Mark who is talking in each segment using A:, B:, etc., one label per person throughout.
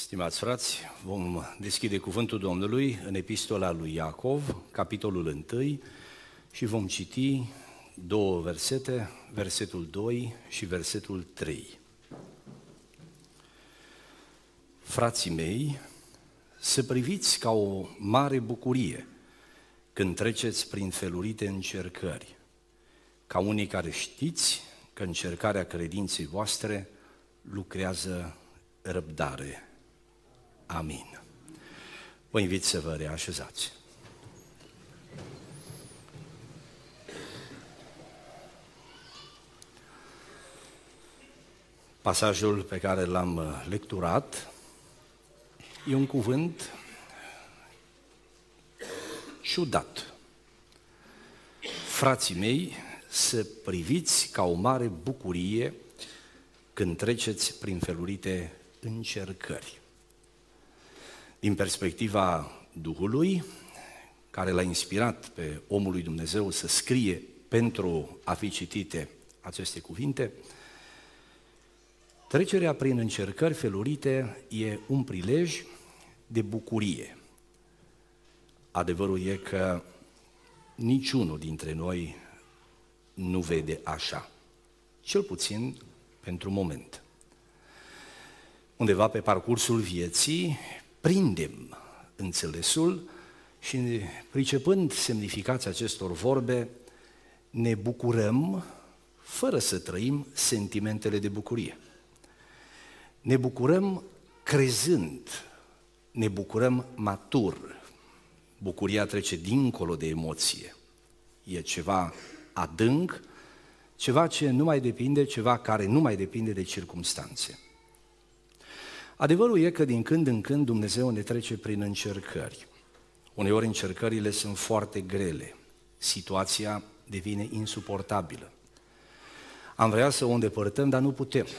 A: Stimați frați, vom deschide cuvântul Domnului în epistola lui Iacov, capitolul 1, și vom citi două versete, versetul 2 și versetul 3. Frații mei, să priviți ca o mare bucurie când treceți prin felurite încercări, ca unii care știți că încercarea credinței voastre lucrează răbdare. Amin. Vă invit să vă reașezați. Pasajul pe care l-am lecturat e un cuvânt ciudat. Frații mei, să priviți ca o mare bucurie când treceți prin felurite încercări. Din perspectiva Duhului, care l-a inspirat pe omul lui Dumnezeu să scrie pentru a fi citite aceste cuvinte, trecerea prin încercări felurite e un prilej de bucurie. Adevărul e că niciunul dintre noi nu vede așa, cel puțin pentru moment. Undeva pe parcursul vieții prindem înțelesul și, pricepând semnificația acestor vorbe, ne bucurăm fără să trăim sentimentele de bucurie. Ne bucurăm crezând, ne bucurăm matur. Bucuria trece dincolo de emoție. E ceva adânc, ceva ce nu mai depinde, ceva care nu mai depinde de circumstanțe. Adevărul e că din când în când Dumnezeu ne trece prin încercări. Uneori încercările sunt foarte grele, situația devine insuportabilă. Am vrea să o îndepărtăm, dar nu putem.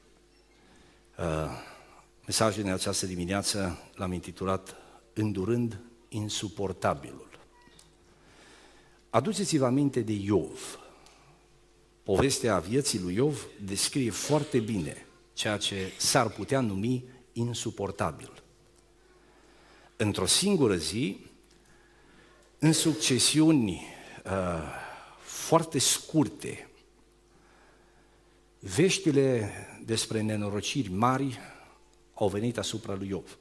A: Mesajul din această dimineață l-am intitulat Îndurând insuportabilul. Aduceți-vă aminte de Iov. Povestea vieții lui Iov descrie foarte bine ceea ce s-ar putea numi insuportabil. Într-o singură zi, în succesiuni foarte scurte, veștile despre nenorociri mari au venit asupra lui Iov.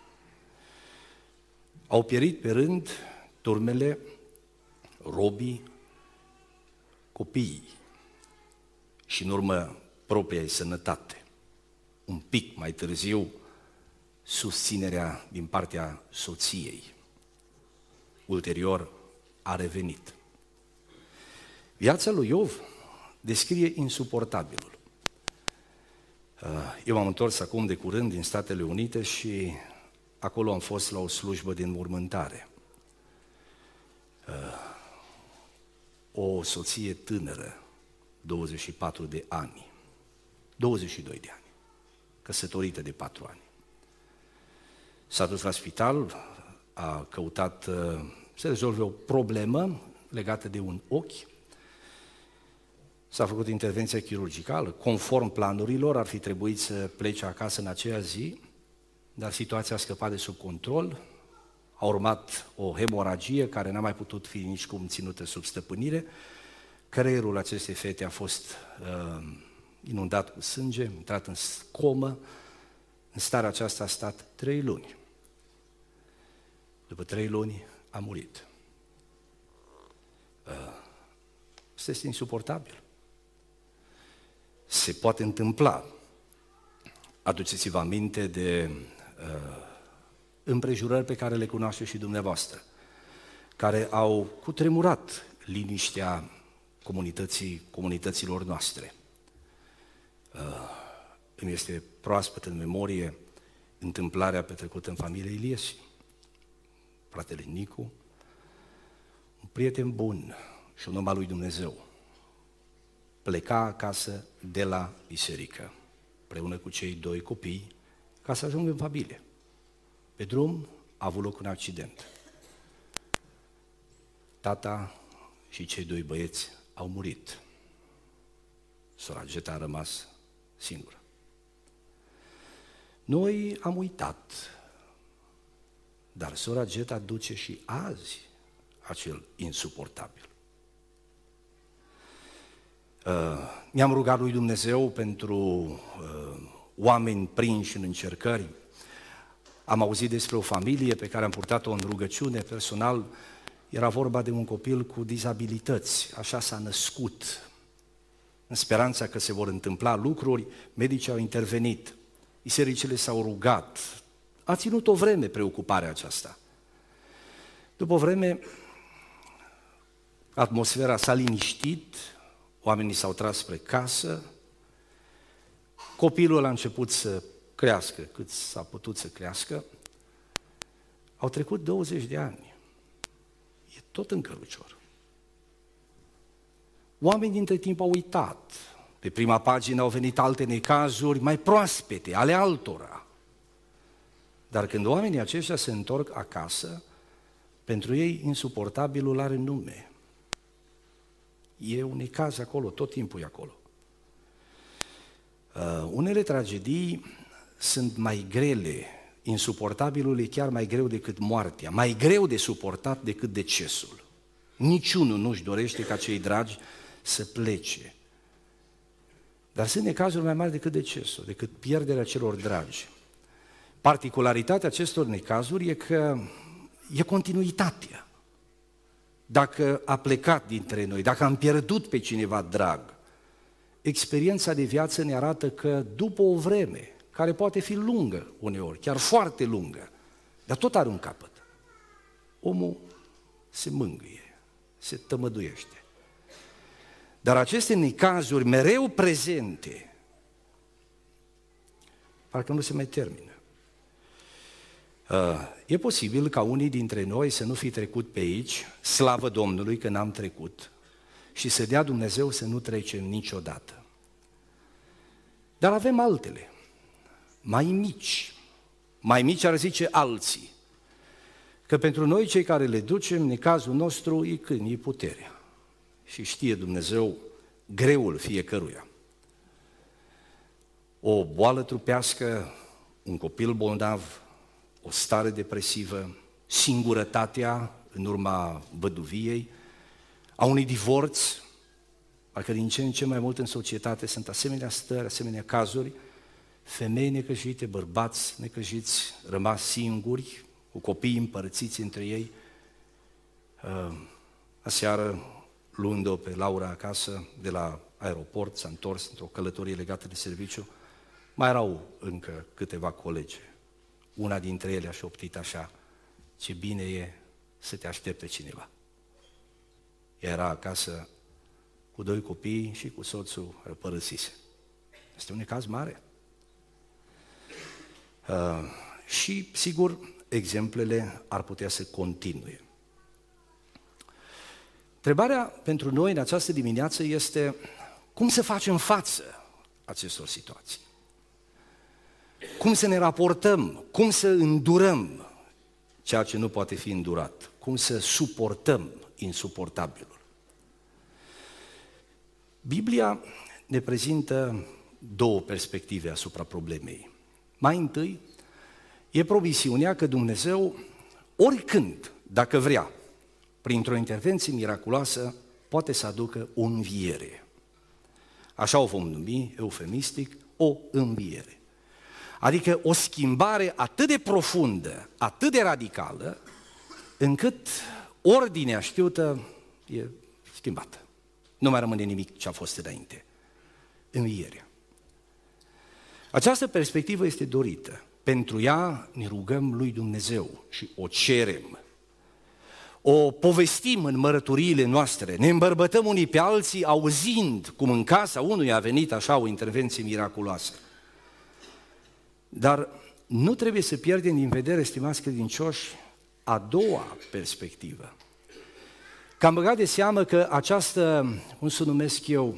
A: Au pierit pe rând turmele, robii, copiii și în urmă propria sănătate. Un pic mai târziu, susținerea din partea soției. Ulterior, a revenit. Viața lui Iov descrie insuportabilul. Eu m-am întors acum de curând din Statele Unite și acolo am fost la o slujbă de înmormântare. O soție tânără, 24 de ani, 22 de ani, căsătorită de 4 ani. S-a dus la spital, a căutat să rezolve o problemă legată de un ochi. S-a făcut intervenția chirurgicală, conform planurilor, ar fi trebuit să plece acasă în aceea zi, dar situația a scăpat de sub control, a urmat o hemoragie care n-a mai putut fi nicicum ținută sub stăpânire, creierul acestei fete a fost inundat cu sânge, intrat în comă. În starea aceasta a stat 3 luni. După 3 luni a murit. Asta este insuportabil. Se poate întâmpla. Aduceți-vă aminte de împrejurări pe care le cunoaște și dumneavoastră, care au cutremurat liniștea comunităților noastre. Îmi este proaspăt în memorie întâmplarea petrecută în familia Iliesi. Fratele Nicu, un prieten bun și un om al lui Dumnezeu, pleca acasă de la biserică, împreună cu cei 2 copii, ca să ajungă în familie. Pe drum a avut loc un accident. Tata și cei 2 băieți au murit. Sora Geta a rămas singură. Noi am uitat, dar sora Geta duce și azi acel insuportabil. Ne-am rugat lui Dumnezeu pentru oameni prinși în încercări. Am auzit despre o familie pe care am purtat-o în rugăciune personal. Era vorba de un copil cu dizabilități, așa s-a născut. În speranța că se vor întâmpla lucruri, medicii au intervenit, bisericile s-au rugat. A ținut o vreme preocuparea aceasta. După o vreme, atmosfera s-a liniștit, oamenii s-au tras spre casă, copilul a început să crească cât s-a putut să crească. Au trecut 20 de ani. E tot în cărucior. Oamenii dintre timp au uitat. Pe prima pagină au venit alte necazuri mai proaspete, ale altora. Dar când oamenii aceștia se întorc acasă, pentru ei insuportabilul are nume. E un necaz acolo, tot timpul e acolo. Unele tragedii sunt mai grele, insuportabilul e chiar mai greu decât moartea, mai greu de suportat decât decesul. Niciunul nu-și dorește ca cei dragi să plece. Dar sunt necazuri mai mari decât decesul, decât pierderea celor dragi. Particularitatea acestor necazuri e că e continuitatea. Dacă a plecat dintre noi, dacă am pierdut pe cineva drag, experiența de viață ne arată că după o vreme, care poate fi lungă uneori, chiar foarte lungă, dar tot are un capăt, omul se mângâie, se tămăduiește. Dar aceste necazuri mereu prezente, parcă nu se mai termină. E posibil ca unii dintre noi să nu fi trecut pe aici, slavă Domnului că n-am trecut, și să dea Dumnezeu să nu trecem niciodată. Dar avem altele, mai mici ar zice alții, că pentru noi cei care le ducem, necazul nostru e când e puterea. Și știe Dumnezeu greul fiecăruia. O boală trupească, un copil bolnav, o stare depresivă, singurătatea în urma văduviei, a unui divorț, parcă din ce în ce mai mult în societate sunt asemenea stări, asemenea cazuri, femei necăjite, bărbați necăjiți, rămas singuri, cu copiii împărțiți între ei. Aseară, luând-o pe Laura acasă, de la aeroport, s-a întors într-o călătorie legată de serviciu, mai erau încă câteva colege. Una dintre ele a șoptit așa: ce bine e să te aștepte cineva. Ea era acasă cu 2 copii și cu soțul care părăsise. Este un necaz mare. Și, sigur, exemplele ar putea să continue. Întrebarea pentru noi în această dimineață este: cum să facem față acestor situații? Cum să ne raportăm? Cum să îndurăm ceea ce nu poate fi îndurat? Cum să suportăm insuportabilul? Biblia ne prezintă 2 perspective asupra problemei. Mai întâi, e promisiunea că Dumnezeu, oricând, dacă vrea, printr-o intervenție miraculoasă, poate să aducă o înviere. Așa o vom numi, eufemistic, o înviere. Adică o schimbare atât de profundă, atât de radicală, încât ordinea știută e schimbată. Nu mai rămâne nimic ce a fost înainte. Învierea. Această perspectivă este dorită. Pentru ea ne rugăm lui Dumnezeu și o cerem. O povestim în mărăturiile noastre, ne îmbărbătăm unii pe alții auzind cum în casa unuia a venit așa o intervenție miraculoasă. Dar nu trebuie să pierdem din vedere, stimați credincioși, a doua perspectivă. Că am băgat de seamă că această, cum să numesc eu,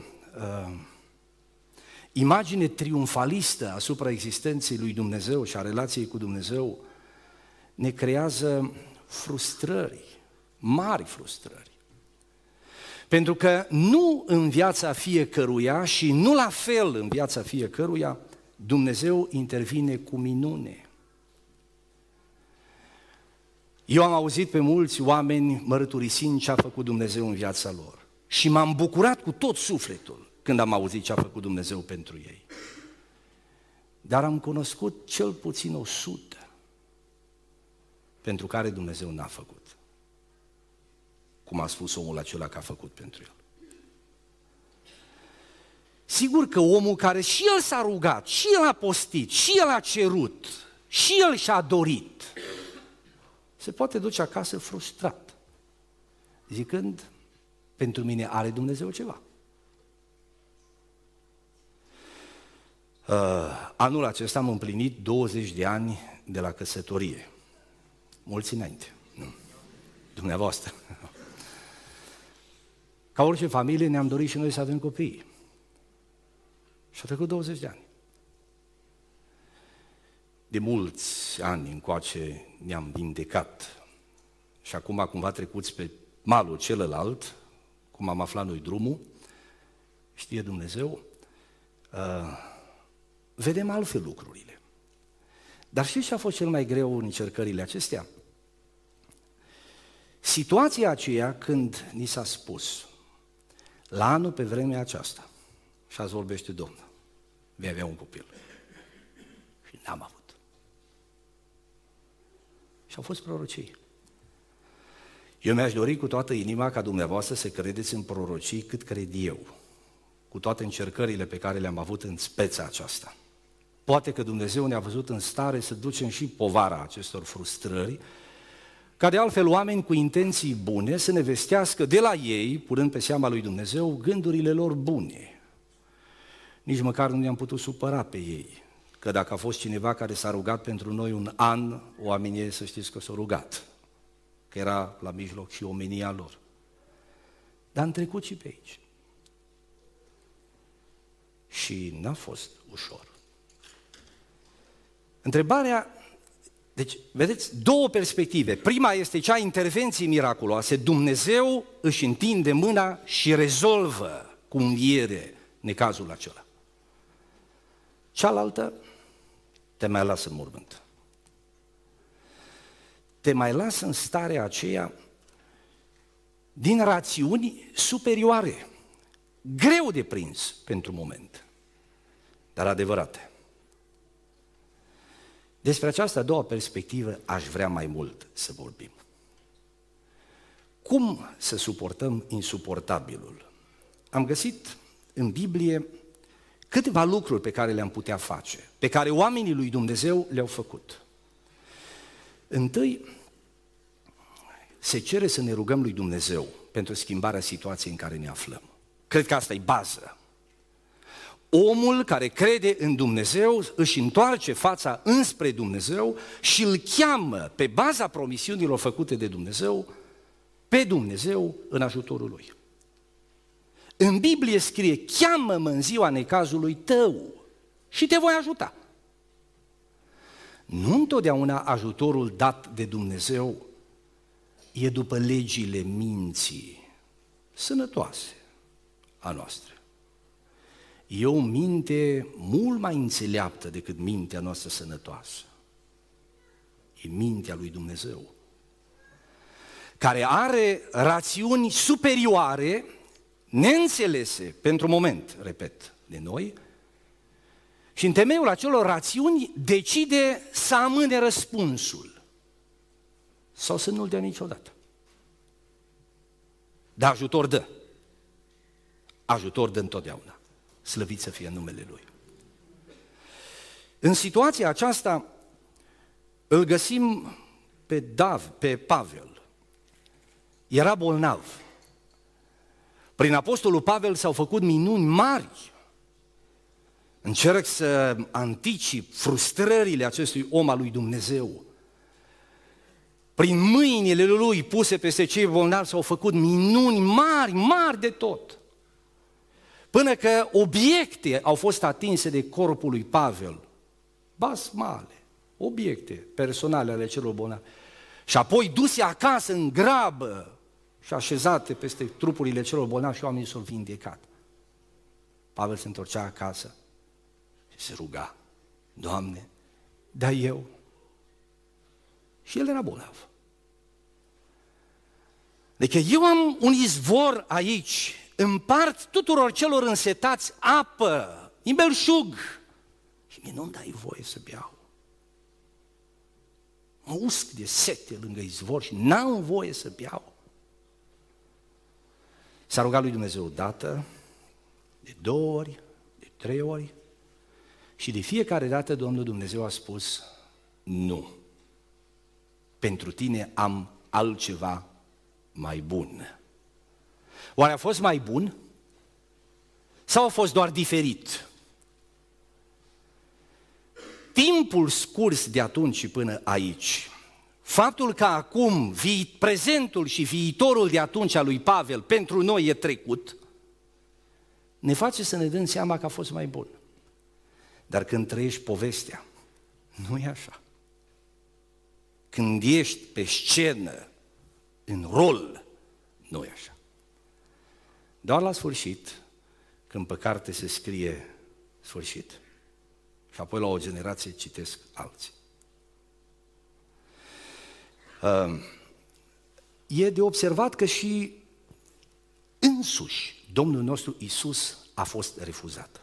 A: imagine triumfalistă asupra existenței lui Dumnezeu și a relației cu Dumnezeu ne creează frustrări, mari frustrări. Pentru că nu în viața fiecăruia și nu la fel în viața fiecăruia Dumnezeu intervine cu minune. Eu am auzit pe mulți oameni mărturisind ce a făcut Dumnezeu în viața lor și m-am bucurat cu tot sufletul când am auzit ce a făcut Dumnezeu pentru ei. Dar am cunoscut cel puțin 100 pentru care Dumnezeu n-a făcut cum a spus omul acela că a făcut pentru el. Sigur că omul care și el s-a rugat, și el a postit, și el a cerut, și el și-a dorit, se poate duce acasă frustrat, zicând, pentru mine are Dumnezeu ceva. Anul acesta am împlinit 20 de ani de la căsătorie. Mulți înainte, nu, dumneavoastră. Ca orice familie ne-am dorit și noi să avem copii. Și a trecut 20 de ani. De mulți ani încoace ne-am vindecat și acum cumva trecuți pe malul celălalt, cum am aflat noi drumul, știe Dumnezeu, vedem altfel lucrurile. Dar știți ce a fost cel mai greu în încercările acestea? Situația aceea când ni s-a spus, la anul pe vremea aceasta, și azi vorbește Domnul, vei avea un copil. Și n-am avut. Și au fost prorocii. Eu mi-aș dori cu toată inima ca dumneavoastră să credeți în prorocii cât cred eu, cu toate încercările pe care le-am avut în speța aceasta. Poate că Dumnezeu ne-a văzut în stare să ducem și povara acestor frustrări, ca de altfel oameni cu intenții bune să ne vestească de la ei, punând pe seama lui Dumnezeu, gândurile lor bune. Nici măcar nu ne-am putut supăra pe ei, că dacă a fost cineva care s-a rugat pentru noi un an, oamenii să știți că s-au rugat, că era la mijloc și omenia lor. Dar am trecut și pe aici. Și n-a fost ușor. Întrebarea, deci, vedeți, două perspective. Prima este cea a intervenției miraculoase. Dumnezeu își întinde mâna și rezolvă cu înviere necazul acela. Cealaltă, te mai lasă în mormânt. Te mai lasă în starea aceea din rațiuni superioare, greu de prins pentru moment, dar adevărate. Despre această a doua perspectivă aș vrea mai mult să vorbim. Cum să suportăm insuportabilul? Am găsit în Biblie câteva lucruri pe care le-am putea face, pe care oamenii lui Dumnezeu le-au făcut. Întâi, se cere să ne rugăm lui Dumnezeu pentru schimbarea situației în care ne aflăm. Cred că asta e bază. Omul care crede în Dumnezeu își întoarce fața înspre Dumnezeu și îl cheamă pe baza promisiunilor făcute de Dumnezeu, pe Dumnezeu în ajutorul lui. În Biblie scrie, cheamă-mă în ziua necazului tău și te voi ajuta. Nu întotdeauna ajutorul dat de Dumnezeu e după legile minții sănătoase a noastră. E o minte mult mai înțeleaptă decât mintea noastră sănătoasă. E mintea lui Dumnezeu, care are rațiuni superioare, neînțelese pentru moment, repet, de noi, și în temeiul acelor rațiuni decide să amâne răspunsul sau să nu-l dea niciodată. Dar ajutor dă. Ajutor dă întotdeauna. Slăvit să fie numele Lui. În situația aceasta îl găsim pe Pavel. Era bolnav. Prin apostolul Pavel s-au făcut minuni mari. Încerc să anticip frustrările acestui om al lui Dumnezeu. Prin mâinile lui puse peste cei bolnavi s-au făcut minuni mari, mari de tot. Până că obiecte au fost atinse de corpul lui Pavel, basmale, obiecte personale ale celor bolnavi, și apoi duse acasă în grabă și așezate peste trupurile celor bolnavi și oamenii s-au vindecat. Pavel se întorcea acasă și se ruga Doamne, dar eu? Și el era bolnav. Deci eu am un izvor aici, împart tuturor celor însetați apă, din belșug, și mie nu-mi dai voie să beau. Mă usc de sete lângă izvor și n-am voie să beau. S-a rugat lui Dumnezeu odată, de 2 ori, de 3 ori, și de fiecare dată Domnul Dumnezeu a spus, nu, pentru tine am altceva mai bun. Oare a fost mai bun? Sau a fost doar diferit? Timpul scurs de atunci și până aici, faptul că acum prezentul și viitorul de atunci al lui Pavel pentru noi e trecut, ne face să ne dăm seama că a fost mai bun. Dar când trăiești povestea, nu e așa. Când ești pe scenă, în rol, nu e așa. Doar la sfârșit, când pe carte se scrie sfârșit, și apoi la o generație citesc alții. E de observat că și însuși Domnul nostru Iisus a fost refuzat.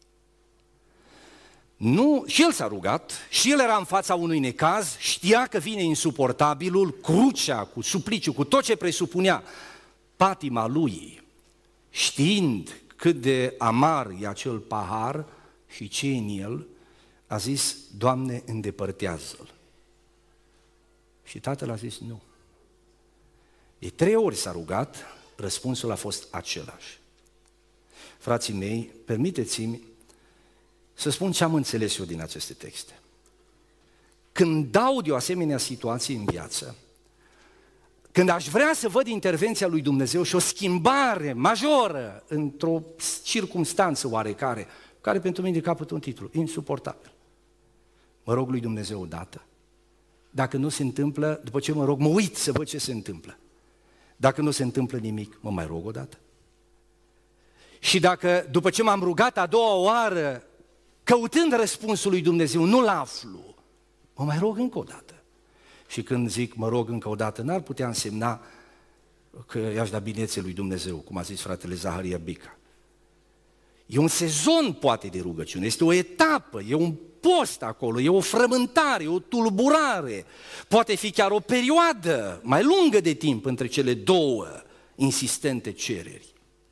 A: Nu, și el s-a rugat, și el era în fața unui necaz, știa că vine insuportabilul, crucea, cu supliciu, cu tot ce presupunea patima lui, știind cât de amar e acel pahar și ce în el, a zis, Doamne, îndepărtează-l. Și tatăl a zis, nu. De 3 ori s-a rugat, răspunsul a fost același. Frații mei, permiteți-mi să spun ce am înțeles eu din aceste texte. Când dau de o asemenea situație în viață, când aș vrea să văd intervenția lui Dumnezeu și o schimbare majoră într-o circumstanță oarecare, care pentru mine capătă un titlu, insuportabil, mă rog lui Dumnezeu odată. Dacă nu se întâmplă, după ce mă rog, mă uit să văd ce se întâmplă. Dacă nu se întâmplă nimic, mă mai rog odată. Și dacă, după ce m-am rugat a doua oară, căutând răspunsul lui Dumnezeu, nu-l aflu, mă mai rog încă o dată. Și când zic mă rog încă o dată, n-ar putea însemna că i-aș da binețe lui Dumnezeu, cum a zis fratele Zaharia Bica. E un sezon poate de rugăciune, este o etapă, e un post acolo, e o frământare, o tulburare, poate fi chiar o perioadă mai lungă de timp între cele 2 insistente cereri.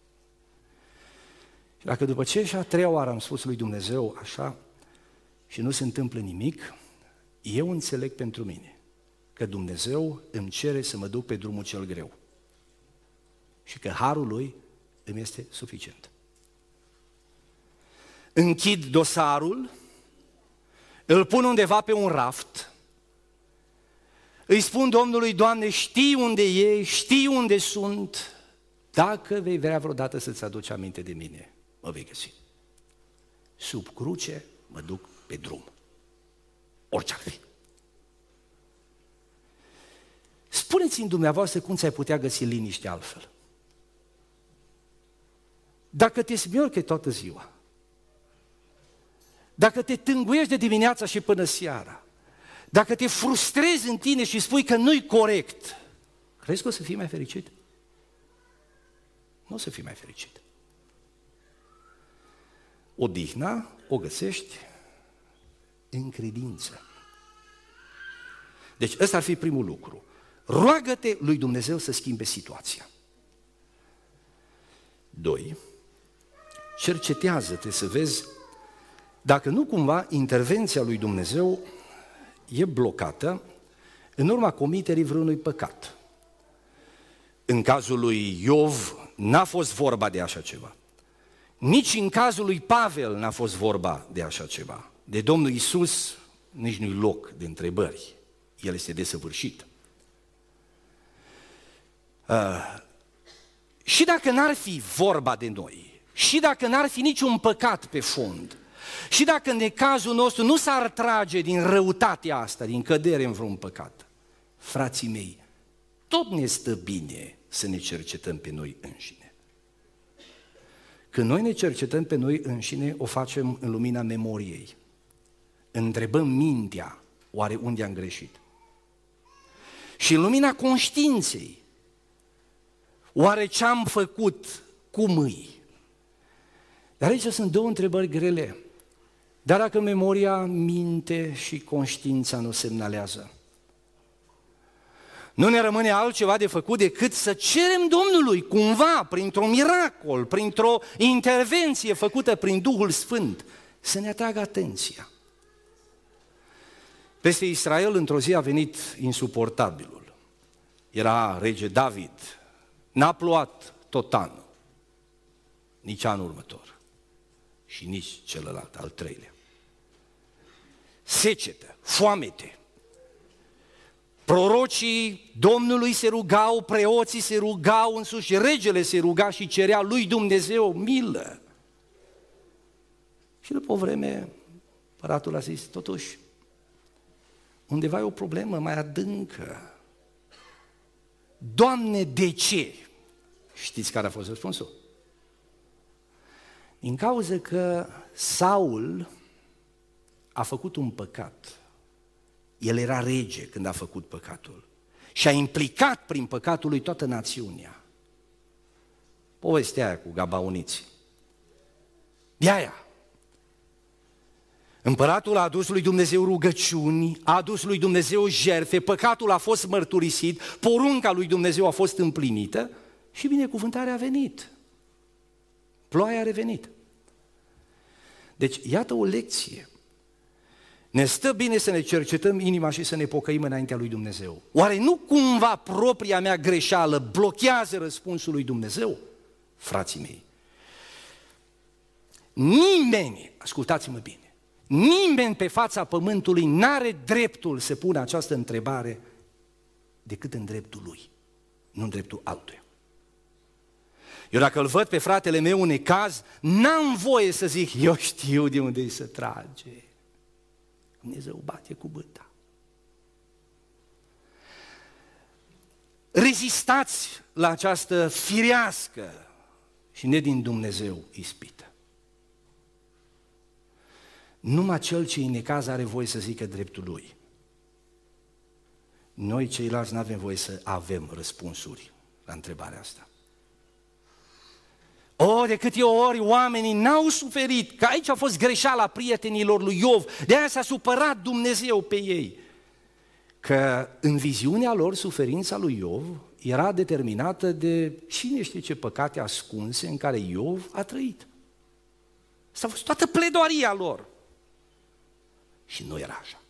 A: Și dacă după ce și a 3-a oară am spus lui Dumnezeu așa și nu se întâmplă nimic, eu înțeleg pentru mine că Dumnezeu îmi cere să mă duc pe drumul cel greu și că harul lui îmi este suficient. Închid dosarul, îl pun undeva pe un raft, îi spun Domnului, Doamne, știi unde e, știi unde sunt, dacă vei vrea vreodată să-ți aduci aminte de mine, mă vei găsi. Sub cruce mă duc pe drum, orice ar fi. Spuneți-mi dumneavoastră cum ți-ai putea găsi liniște altfel. Dacă te smiorcă toată ziua, dacă te tânguiești de dimineața și până seara, dacă te frustrezi în tine și spui că nu-i corect, crezi că o să fii mai fericit? Nu o să fii mai fericit. Odihna o găsești în credință. Deci ăsta ar fi primul lucru. Roagă-te lui Dumnezeu să schimbe situația. 2. Cercetează-te să vezi dacă nu cumva intervenția lui Dumnezeu e blocată în urma comiterii vreunui păcat. În cazul lui Iov n-a fost vorba de așa ceva. Nici în cazul lui Pavel n-a fost vorba de așa ceva. De Domnul Iisus nici nu-i loc de întrebări. El este desăvârșit. Și dacă n-ar fi vorba de noi, și dacă n-ar fi niciun păcat pe fond, și dacă în cazul nostru nu s-ar trage din răutatea asta, din cădere în vreun păcat, frații mei, tot ne stă bine să ne cercetăm pe noi înșine. Când noi ne cercetăm pe noi înșine, o facem în lumina memoriei, întrebăm mintea, oare unde am greșit? Și în lumina conștiinței, oare ce-am făcut, cum îi? Dar aici sunt două întrebări grele. Dar dacă memoria, minte și conștiința nu semnalează, nu ne rămâne altceva de făcut decât să cerem Domnului, cumva, printr-un miracol, printr-o intervenție făcută prin Duhul Sfânt, să ne atragă atenția. Peste Israel, într-o zi, a venit insuportabilul. Era rege David, n-a plouat tot anul, nici anul următor și nici celălalt, al treilea. Secetă, foamete. Prorocii Domnului se rugau, preoții se rugau, însuși regele se ruga și cerea lui Dumnezeu milă. Și după o vreme, împăratul a zis, totuși, undeva e o problemă mai adâncă. Doamne, de ce? Știți care a fost răspunsul? Din cauza că Saul a făcut un păcat. El era rege când a făcut păcatul și a implicat prin păcatul lui toată națiunea. Povestea aia cu gabaoniții. De aia. Împăratul a adus lui Dumnezeu rugăciuni, a adus lui Dumnezeu jertfe, păcatul a fost mărturisit, porunca lui Dumnezeu a fost împlinită și binecuvântarea a venit. Ploaia a revenit. Deci, iată o lecție. Ne stă bine să ne cercetăm inima și să ne pocăim înaintea lui Dumnezeu. Oare nu cumva propria mea greșeală blochează răspunsul lui Dumnezeu? Frații mei, nimeni, ascultați-mă bine, nimeni pe fața pământului n-are dreptul să pună această întrebare decât în dreptul lui, nu în dreptul altuia. Eu dacă îl văd pe fratele meu în necaz, n-am voie să zic, eu știu de unde se trage. Dumnezeu bate cu bâta. Rezistați la această firească și ne din Dumnezeu ispită. Numai cel ce în necaz are voie să zică dreptul lui. Noi ceilalți nu avem voie să avem răspunsuri la întrebarea asta. De câte ori oamenii n-au suferit, că aici a fost greșeala prietenilor lui Iov, de aia s-a supărat Dumnezeu pe ei. Că în viziunea lor suferința lui Iov era determinată de cine știe ce păcate ascunse în care Iov a trăit. Asta a fost toată pledoaria lor. Și nu era așa.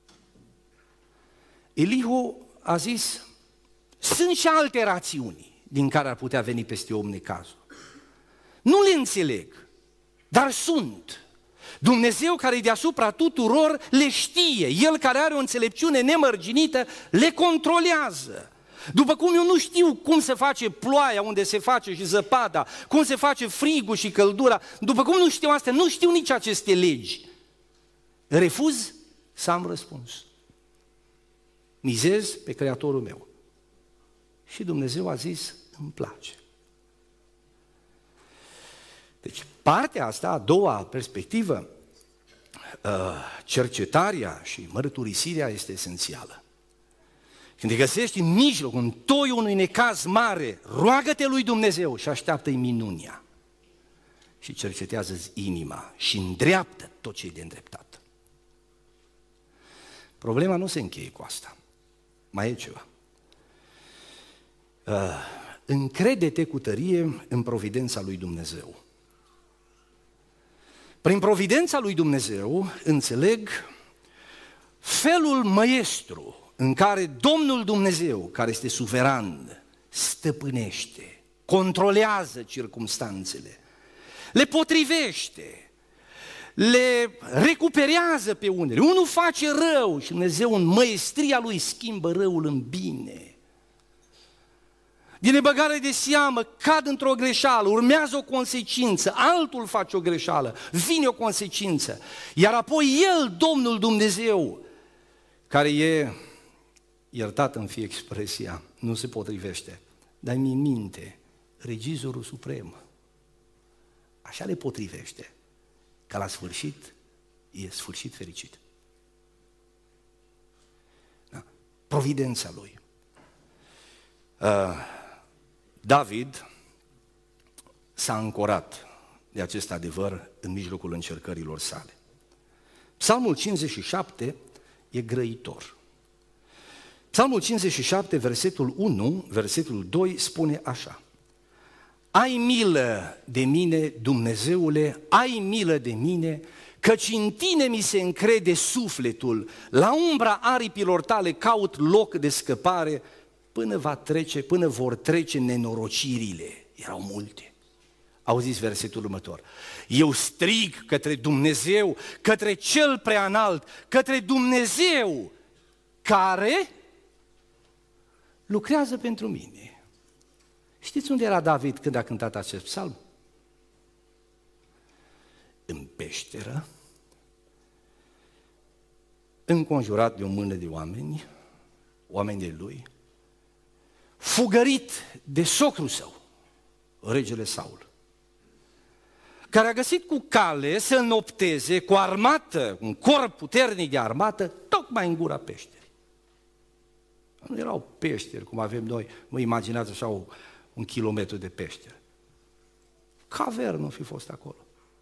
A: Elihu a zis, sunt și alte rațiuni din care ar putea veni peste om necazul. Nu le înțeleg, dar sunt. Dumnezeu care e deasupra tuturor le știe. El care are o înțelepciune nemărginită le controlează. După cum eu nu știu cum se face ploaia unde se face și zăpada, cum se face frigul și căldura, după cum nu știu astea, nu știu nici aceste legi. Refuz să am răspuns. Mizez pe Creatorul meu. Și Dumnezeu a zis, îmi place. Deci partea asta, a doua perspectivă, cercetarea și mărturisirea este esențială. Când te găsești în mijloc, în toiul unui necaz mare, roagă-te lui Dumnezeu și așteaptă-i minunia. Și cercetează-ți inima și îndreaptă tot ce e de îndreptat. Problema nu se încheie cu asta. Mai e ceva. Încrede-te cu tărie în providența lui Dumnezeu. Prin providența lui Dumnezeu înțeleg felul măestru în care Domnul Dumnezeu, care este suveran, stăpânește, controlează circumstanțele, le potrivește, le recuperează pe unele. Unul face rău și Dumnezeu în măestria lui schimbă răul în bine. Din nebăgare de seamă, cad într-o greșeală, urmează o consecință, altul face o greșeală, vine o consecință. Iar apoi El, Domnul Dumnezeu, care e, iertat în fie expresia, nu se potrivește, dar mi minte, regizorul suprem, așa le potrivește, că la sfârșit e sfârșit fericit. providența lui. David s-a ancorat de acest adevăr în mijlocul încercărilor sale. Psalmul 57 e grăitor. Psalmul 57, versetul 1, versetul 2 spune așa: Ai milă de mine, Dumnezeule, ai milă de mine, căci în tine mi se încrede sufletul, la umbra aripilor tale caut loc de scăpare, până vor trece nenorocirile. Erau multe. Auziți versetul următor: Eu strig către Dumnezeu, către Cel Preanalt, către Dumnezeu care lucrează pentru mine. Știți unde era David când a cântat acest psalm? În peșteră, înconjurat de o mână de oameni de lui, fugărit de socrul său, regele Saul, care a găsit cu cale să înopteze cu armată, un corp puternic de armată, tocmai în gura peșterii. Nu erau peșteri cum avem noi, vă imaginați așa un kilometru de peșteră. Cavernă fi fost acolo.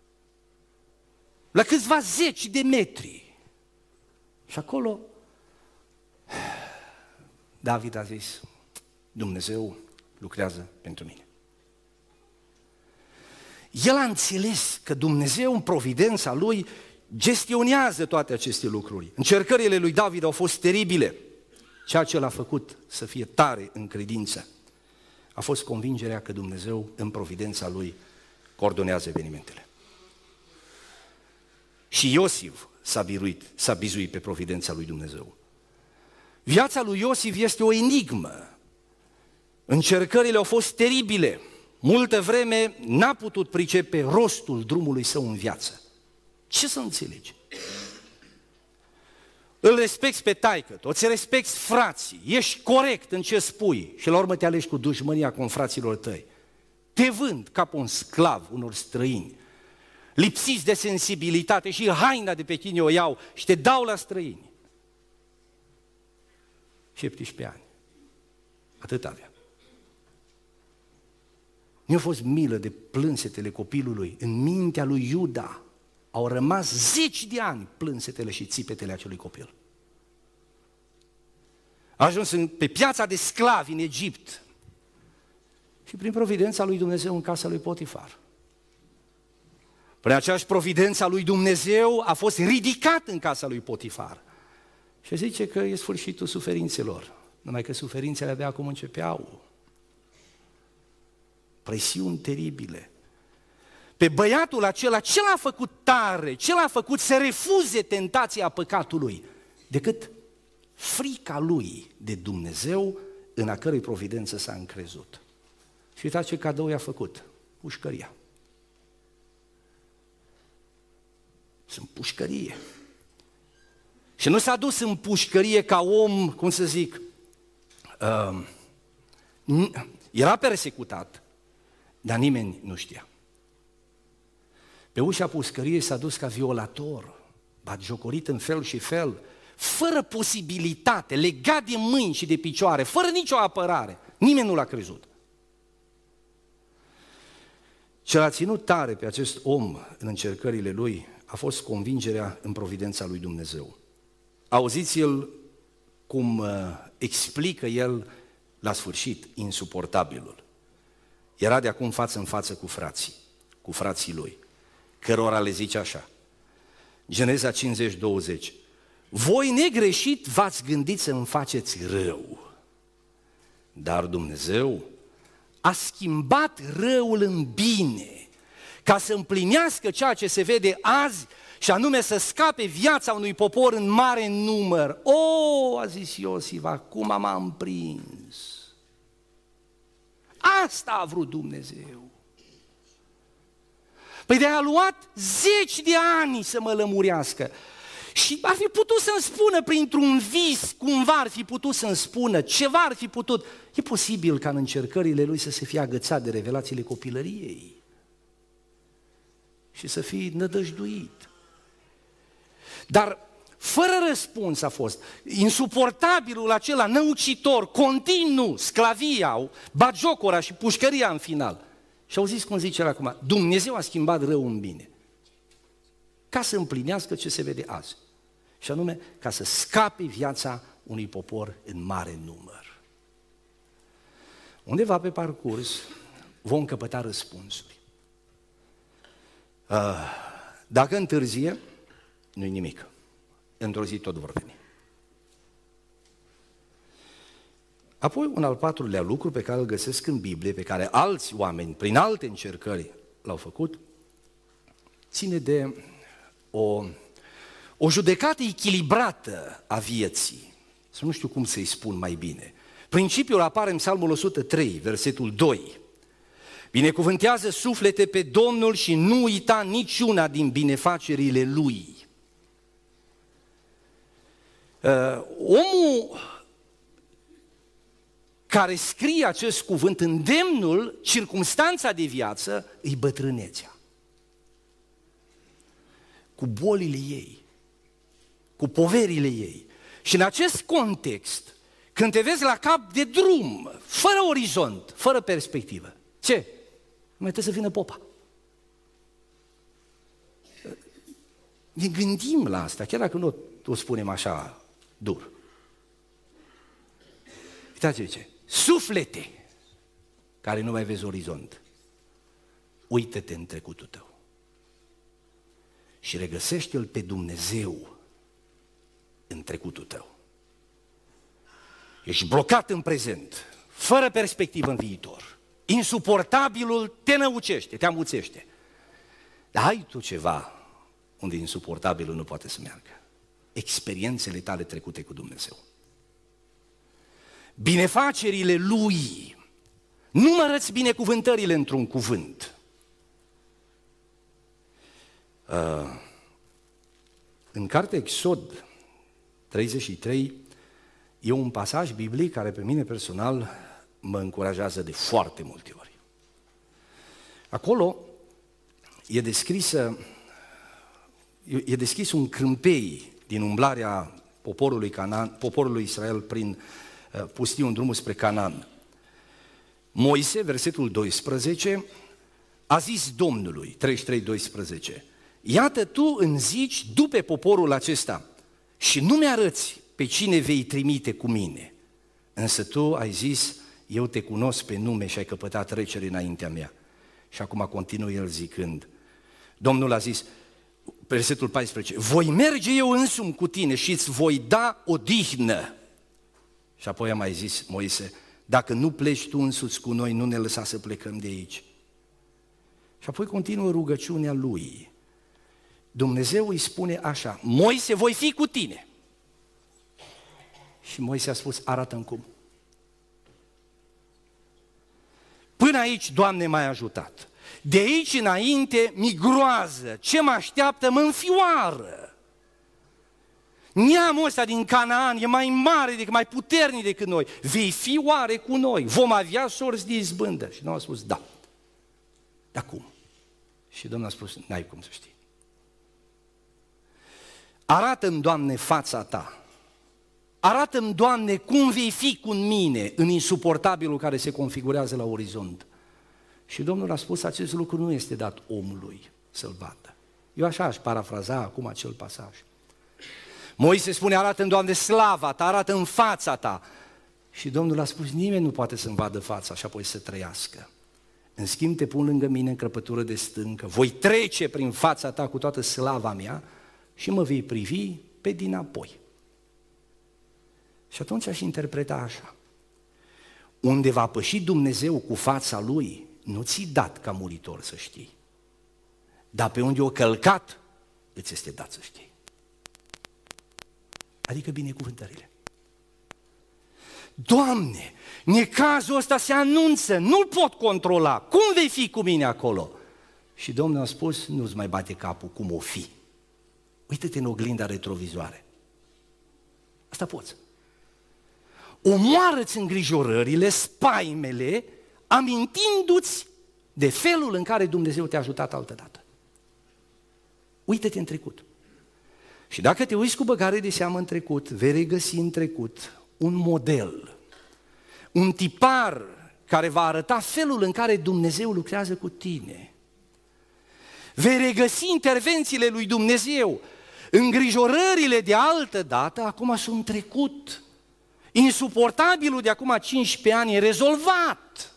A: La câțiva zeci de metri. Și acolo David a zis: Dumnezeu lucrează pentru mine. El a înțeles că Dumnezeu în providența lui gestionează toate aceste lucruri. Încercările lui David au fost teribile. Ceea ce l-a făcut să fie tare în credință a fost convingerea că Dumnezeu în providența lui coordonează evenimentele. Și Iosif s-a bizuit pe providența lui Dumnezeu. Viața lui Iosif este o enigmă. Încercările au fost teribile. Multă vreme n-a putut pricepe rostul drumului său în viață. Ce să înțelegi? Îl respecti pe taică-tu, îți respecti frații, ești corect în ce spui și la urmă te alegi cu dușmânia confraților tăi. Te vând ca pe un sclav unor străini, lipsiți de sensibilitate și haina de pe tine o iau și te dau la străini. 17 ani. Atât avea. Nu a fost milă de plânsetele copilului. În mintea lui Iuda au rămas 10 de ani plânsetele și țipetele acelui copil. A ajuns pe piața de sclavi în Egipt și prin providența lui Dumnezeu în casa lui Potifar. Prin aceeași providența lui Dumnezeu a fost ridicat în casa lui Potifar. Și zice că e sfârșitul suferințelor, numai că suferințele abia acum începeau. Presiuni teribile. Pe băiatul acela, ce l-a făcut tare, ce l-a făcut să refuze tentația păcatului, decât frica lui de Dumnezeu, în a cărui providență s-a încrezut. Și uitați ce cadou i-a făcut: pușcăria. Sunt pușcărie. Și nu s-a dus în pușcărie ca om, cum să zic, era persecutat, dar nimeni nu știa. Pe ușa pușcăriei s-a dus ca violator, batjocorit în fel și fel, fără posibilitate, legat de mâini și de picioare, fără nicio apărare. Nimeni nu l-a crezut. Ce l-a ținut tare pe acest om în încercările lui a fost convingerea în providența lui Dumnezeu. Auziți el cum explică el la sfârșit insuportabilul. Era de acum față în față cu frații lui, cărora le zice așa, Geneza 50:20, voi negreșit v-ați gândit să îmi faceți rău, dar Dumnezeu a schimbat răul în bine, ca să împlinească ceea ce se vede azi, și anume să scape viața unui popor în mare număr. O, a zis Iosif, acum m-am prins. Asta a vrut Dumnezeu. Păi de-aia a luat 10 de ani să mă lămurească. Și ar fi putut să-mi spună printr-un vis, cumva ar fi putut să-mi spună, ceva ar fi putut. E posibil ca în încercările lui să se fie agățat de revelațiile copilăriei și să fie nădăjduit. Dar Fără răspuns a fost. Insuportabilul acela, năucitor, continuu, sclavia, bagiocora și pușcăria în final. Și au zis cum zice el acum, Dumnezeu a schimbat rău în bine. Ca să împlinească ce se vede azi. Și anume, ca să scape viața unui popor în mare număr. Undeva pe parcurs vom căpăta răspunsuri. Dacă întârzie, nu-i nimic. Într-o zi tot vor veni. Apoi, un al patrulea lucru pe care îl găsesc în Biblie, pe care alți oameni, prin alte încercări, l-au făcut, ține de o judecată echilibrată a vieții. Să nu știu cum să-i spun mai bine. Principiul apare în Psalmul 103, versetul 2. Binecuvântează suflete pe Domnul și nu uita niciuna din binefacerile Lui. Omul care scrie acest cuvânt, îndemnul, circumstanța de viață, îi bătrânețea. Cu bolile ei, cu poverile ei. Și în acest context, când te vezi la cap de drum, fără orizont, fără perspectivă, ce? Mai trebuie să vină popa. Ne gândim la asta, chiar dacă nu o spunem așa dur. Uitați ce, suflete care nu mai vezi orizont, uită-te în trecutul tău și regăsește-L pe Dumnezeu în trecutul tău. Ești blocat în prezent, fără perspectivă în viitor. Insuportabilul te năucește, te amuțește. Dar ai tu ceva unde insuportabilul nu poate să meargă. Experiențele tale trecute cu Dumnezeu. Binefacerile Lui. Nu mărăți binecuvântările într-un cuvânt. În cartea Exod 33 e un pasaj biblic care pe mine personal mă încurajează de foarte multe ori. Acolo e descris un crâmpei din umblarea poporului Israel prin pustiu în drumul spre Canaan. Moise, versetul 12, a zis Domnului, 33:12, iată tu îmi zici după poporul acesta și nu mi-arăți pe cine vei trimite cu mine, însă tu ai zis, eu te cunosc pe nume și ai căpătat trecere înaintea mea. Și acum continuă el zicând, Domnul a zis, versetul 14, voi merge eu însumi cu tine și îți voi da odihnă. Și apoi a mai zis Moise, dacă nu pleci tu însuți cu noi, nu ne lăsa să plecăm de aici. Și apoi continuă rugăciunea lui. Dumnezeu îi spune așa, Moise, voi fi cu tine. Și Moise a spus, arată-mi cum. Până aici, Doamne, m-ai ajutat. De aici înainte mi groază, ce mă așteaptă mă înfioară. Neamul ăsta din Canaan e mai mare decât, mai puternic decât noi. Vei fi oare cu noi? Vom avea sorți de izbândă. Și Domnul a spus, da. Dar cum? Și Domnul a spus, n-ai cum să știi. Arată-mi, Doamne, fața ta. Arată-mi, Doamne, cum vei fi cu mine în insuportabilul care se configurează la orizont. Și Domnul a spus, acest lucru nu este dat omului să-l vadă. Eu așa aș parafraza acum acel pasaj. Moise spune, arată-mi, Doamne, slava ta, arată-mi fața ta. Și Domnul a spus, nimeni nu poate să-mi vadă fața și apoi să trăiască. În schimb, te pun lângă mine în crăpătură de stâncă, voi trece prin fața ta cu toată slava mea și mă vei privi pe dinapoi. Și atunci aș interpreta așa. Unde va păși Dumnezeu cu fața Lui, nu ți-i dat ca muritor să știi. Dar pe unde o călcat, îți este dat să știi. Adică binecuvântările. Doamne, necazul ăsta se anunță, nu-l pot controla, cum vei fi cu mine acolo? Și Domnul a spus, nu-ți mai bate capul, cum o fi. Uită-te în oglinda retrovizoare. Asta poți. Omoară-ți îngrijorările, spaimele, amintindu-ți de felul în care Dumnezeu te-a ajutat altădată. Uită-te în trecut. Și dacă te uiți cu băgare de seamă în trecut, vei regăsi în trecut un model, un tipar care va arăta felul în care Dumnezeu lucrează cu tine. Vei regăsi intervențiile lui Dumnezeu. Îngrijorările de altă dată acum sunt trecut. Insuportabilul de acum 15 ani e rezolvat.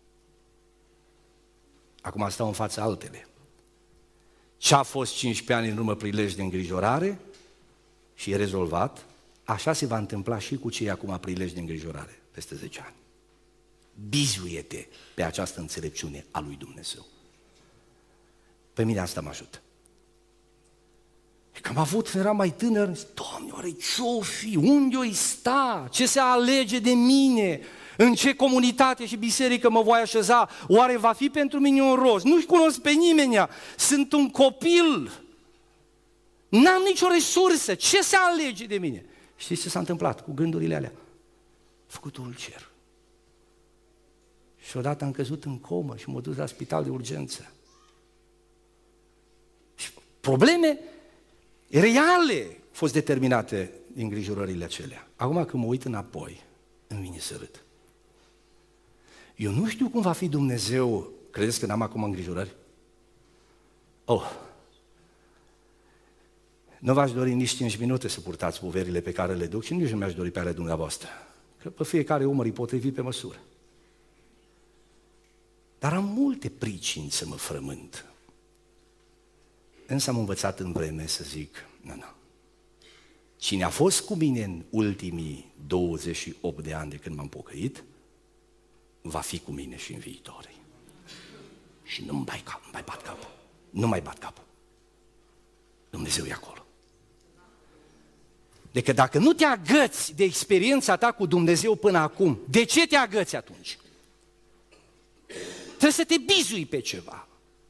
A: Acum stau în fața altele. Ce a fost 15 ani în urmă prilej de îngrijorare și e rezolvat, așa se va întâmpla și cu cei acum prilej de îngrijorare peste 10 ani. Bizuie-te pe această înțelepciune a lui Dumnezeu. Pe mine asta mă ajută. Că am avut, eram mai tânăr, Doamne, oare ce-o fi? Unde-o sta? Ce se alege de mine? În ce comunitate și biserică mă voi așeza? Oare va fi pentru mine un rost? Nu-și cunosc pe nimeni, sunt un copil, n-am nicio resursă, ce se alege de mine? Știți ce s-a întâmplat cu gândurile alea? Făcutul cer. Și odată am căzut în comă și m-am dus la spital de urgență. Și probleme reale au fost determinate de îngrijorările acelea. Acum când mă uit înapoi, îmi vine să râd. Eu nu știu cum va fi Dumnezeu. Credeți că n-am acum îngrijorări? Nu v-aș dori nici 5 minute să purtați poverile pe care le duc și nici nu mi-aș dori pe ale dumneavoastră. Că pe fiecare umăr e potrivit pe măsură. Dar am multe pricini să mă frământ. Însă am învățat în vreme să zic, nu. Cine a fost cu mine în ultimii 28 de ani de când m-am pocăit, va fi cu mine și în viitorii. Și nu mai bat capul. Nu mai bat capul. Dumnezeu e acolo. Deci dacă nu te agăți de experiența ta cu Dumnezeu până acum, de ce te agăți atunci? Trebuie să te bizui pe ceva.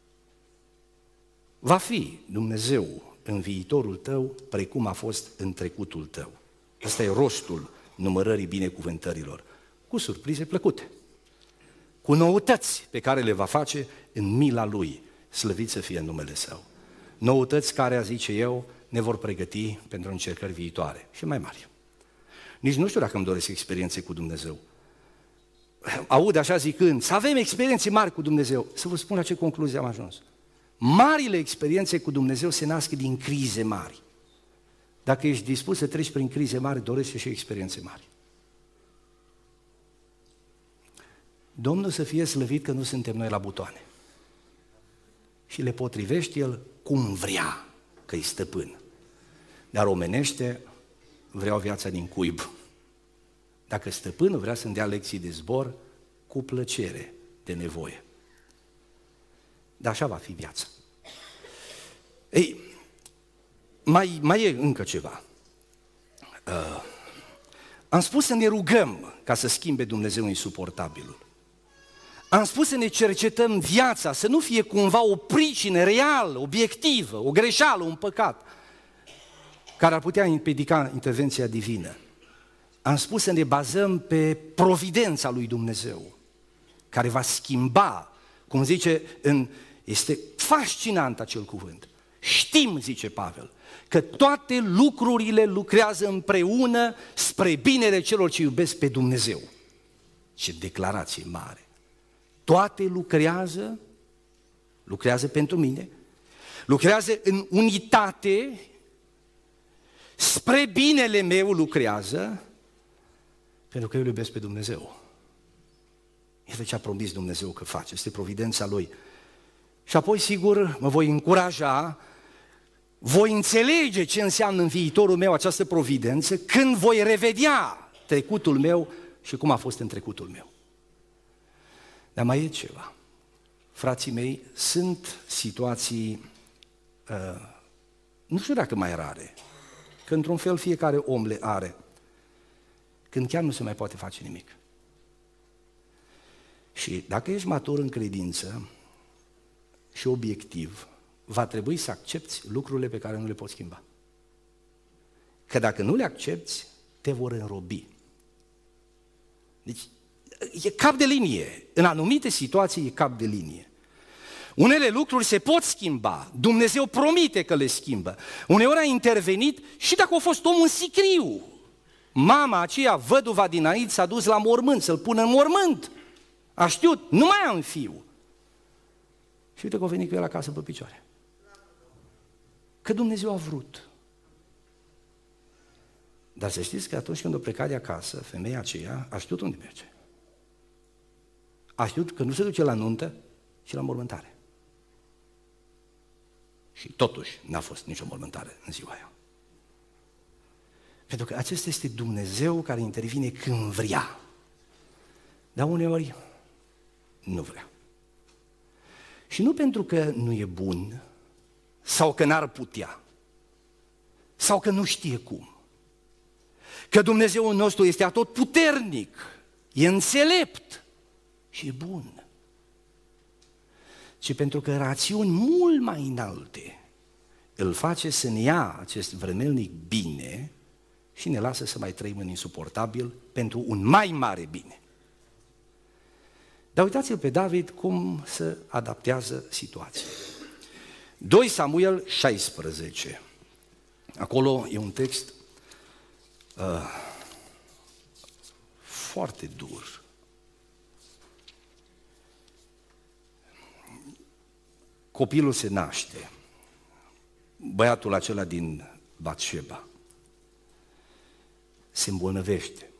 A: Va fi Dumnezeu în viitorul tău precum a fost în trecutul tău. Ăsta e rostul numărării binecuvântărilor, cu surprize plăcute, cu noutăți pe care le va face în mila Lui, slăvit să fie numele Său. Noutăți care, zice eu, ne vor pregăti pentru încercări viitoare și mai mari. Nici nu știu dacă îmi doresc experiențe cu Dumnezeu. Aud așa zicând, să avem experiențe mari cu Dumnezeu. Să vă spun la ce concluzie am ajuns. Marile experiențe cu Dumnezeu se nasc din crize mari. Dacă ești dispus să treci prin crize mari, dorește și experiențe mari. Domnul să fie slăvit că nu suntem noi la butoane. Și le potrivește El cum vrea, că-i stăpân. Dar omenește, vreau viața din cuib. Dacă stăpânul vrea să-mi dea lecții de zbor, cu plăcere, de nevoie. Dar așa va fi viața. Ei, mai e încă ceva. Am spus să ne rugăm ca să schimbe Dumnezeu insuportabilul. Am spus să ne cercetăm viața, să nu fie cumva o pricină reală, obiectivă, o greșeală, un păcat, care ar putea împiedica intervenția divină. Am spus să ne bazăm pe providența lui Dumnezeu, care va schimba, cum zice, este fascinant acel cuvânt. Știm, zice Pavel, că toate lucrurile lucrează împreună spre binele celor ce iubesc pe Dumnezeu. Ce declarație mare! Toate lucrează pentru mine, lucrează în unitate, spre binele meu lucrează, pentru că eu îl iubesc pe Dumnezeu. Iată ce a promis Dumnezeu că face, este providența Lui. Și apoi, sigur, mă voi încuraja, voi înțelege ce înseamnă în viitorul meu această providență când voi revedea trecutul meu și cum a fost în trecutul meu. Dar mai e ceva. Frații mei, sunt situații, nu știu dacă mai rare, că într-un fel fiecare om le are, când chiar nu se mai poate face nimic. Și dacă ești matur în credință și obiectiv, va trebui să accepți lucrurile pe care nu le poți schimba. Că dacă nu le accepți, te vor înrobi. Deci, e cap de linie. În anumite situații e cap de linie. Unele lucruri se pot schimba, Dumnezeu promite că le schimbă. Uneori a intervenit și dacă a fost omul sicriu. Mama aceea, văduva dinainte, s-a dus la mormânt, să-l pună în mormânt. A știut, nu mai am fiu. Și uite că a venit cu el acasă pe picioare. Că Dumnezeu a vrut. Dar să știți că atunci când a plecat de acasă, femeia aceea a știut unde merge. A știut că nu se duce la nuntă, ci la mormântare. Și totuși n-a fost nicio mormântare în ziua aia. Pentru că acesta este Dumnezeu care intervine când vrea. Dar uneori nu vrea. Și nu pentru că nu e bun, sau că n-ar putea, sau că nu știe cum. Că Dumnezeul nostru este atotputernic, e înțelept și e bun. Ci pentru că rațiuni mult mai înalte îl face să ne ia acest vremelnic bine și ne lasă să mai trăim în insuportabil pentru un mai mare bine. Dar uitați-l pe David cum se adaptează situația. 2 Samuel 16. Acolo e un text foarte dur. Copilul se naște, băiatul acela din Batșeba se îmbolnăvește,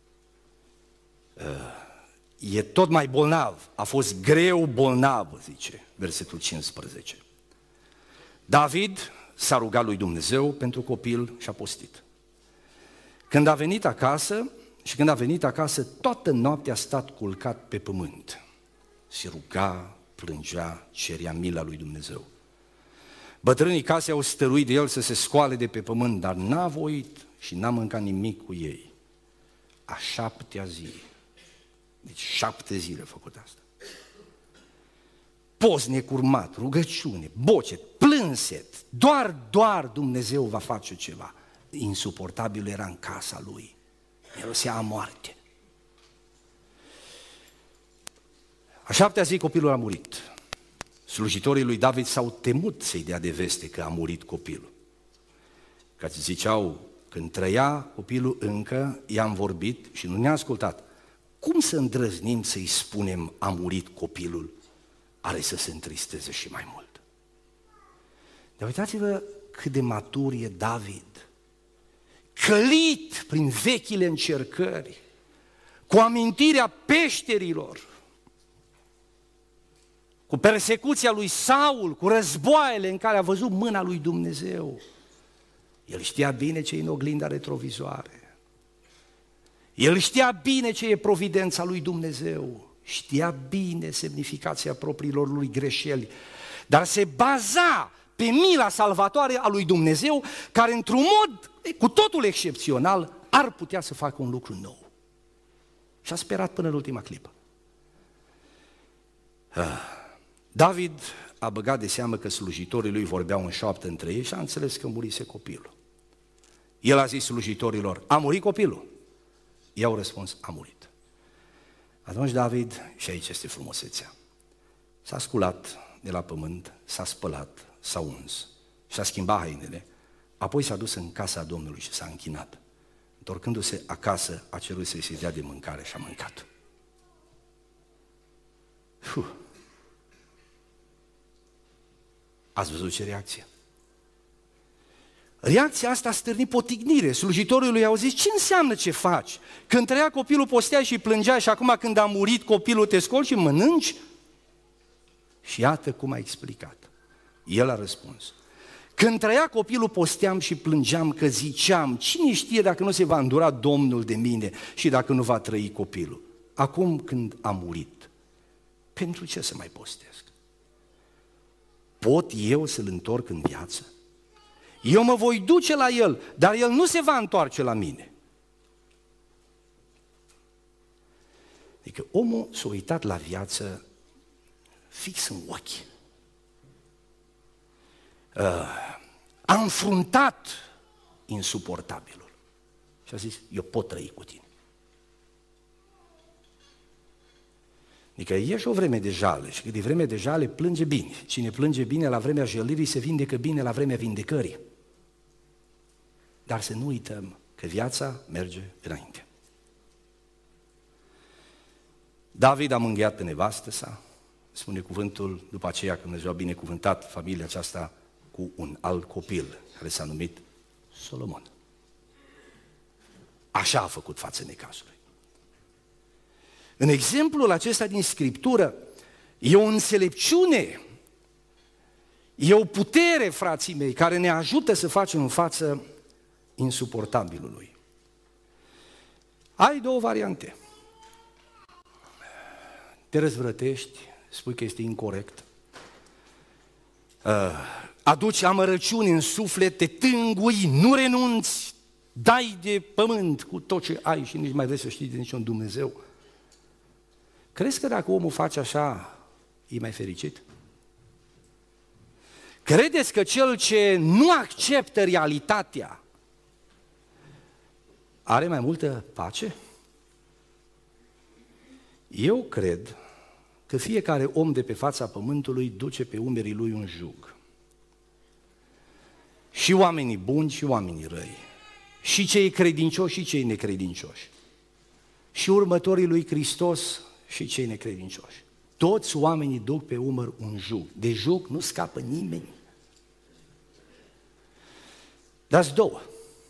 A: e tot mai bolnav, a fost greu bolnav, zice versetul 15. David s-a rugat lui Dumnezeu pentru copil și a postit. Când a venit acasă, toată noaptea a stat culcat pe pământ. Se ruga, plângea, cerea mila lui Dumnezeu. Bătrânii casei au stăruit de el să se scoale de pe pământ, dar n-a voit și n-a mâncat nimic cu ei. A 7-a zi. Deci 7 zile a făcut asta. Post necurmat, rugăciune, bocet, plânset, doar Dumnezeu va face ceva. Insuportabil era în casa lui, mirosea a moarte. A 7-a zi copilul a murit. Slujitorii lui David s-au temut să-i dea de veste că a murit copilul. Că ziceau, când trăia copilul încă, i-am vorbit și nu ne-a ascultat. Cum să îndrăznim să-i spunem a murit copilul? Are să se întristeze și mai mult. Dar uitați-vă cât de matur e David, călit prin vechile încercări, cu amintirea peșterilor, cu persecuția lui Saul, cu războaiele în care a văzut mâna lui Dumnezeu. El știa bine ce e în oglinda retrovizoare. El știa bine ce e providența lui Dumnezeu. Știa bine semnificația propriilor lui greșeli, dar se baza pe mila salvatoare a lui Dumnezeu, care într-un mod cu totul excepțional ar putea să facă un lucru nou. Și a sperat până în ultima clipă. David a băgat de seamă că slujitorii lui vorbeau în șoaptă între ei și a înțeles că murise copilul. El a zis slujitorilor, a murit copilul? Ei au răspuns, a murit. Atunci David, și aici este frumusețea, s-a sculat de la pământ, s-a spălat, s-a uns, și-a schimbat hainele, apoi s-a dus în casa Domnului și s-a închinat. Întorcându-se acasă, a cerut să-i se dea de mâncare și a mâncat. Ați văzut ce reacție? Reacția asta a stârnit potignire. Slujitorii lui au zis, ce înseamnă ce faci? Când trăia copilul postea și plângea și acum când a murit copilul te scoli și mănânci? Și iată cum a explicat. El a răspuns, când trăia copilul posteam și plângeam că ziceam, cine știe dacă nu se va îndura Domnul de mine și dacă nu va trăi copilul. Acum când a murit, pentru ce să mai postesc? Pot eu să-l întorc în viață? Eu mă voi duce la el, dar el nu se va întoarce la mine. Adică omul s-a uitat la viață fix în ochi. A înfruntat insuportabilul și a zis, eu pot trăi cu tine. Adică e și o vreme de jale și când e vreme de jale plânge bine. Cine plânge bine la vremea jălirii se vindecă bine la vremea vindecării. Dar să nu uităm că viața merge înainte. David a mângâiat pe nevastă sa, spune cuvântul, după aceea când Dumnezeu a binecuvântat familia aceasta cu un alt copil, care s-a numit Solomon. Așa a făcut față necazului. În exemplul acesta din Scriptură, e o înțelepciune, e o putere, frații mei, care ne ajută să facem în față insuportabilului. Ai două variante. Te răzvrătești, spui că este incorect, aduci amărăciuni în suflet, te tângui, nu renunți, dai de pământ cu tot ce ai și nici mai vrei să știi de niciun Dumnezeu. Crezi că dacă omul face așa, e mai fericit? Credeți că cel ce nu acceptă realitatea are mai multă pace? Eu cred că fiecare om de pe fața pământului duce pe umerii lui un jug. Și oamenii buni și oamenii răi, și cei credincioși și cei necredincioși, și următorii lui Hristos și cei necredincioși. Toți oamenii duc pe umăr un jug. De jug nu scapă nimeni. Dați două.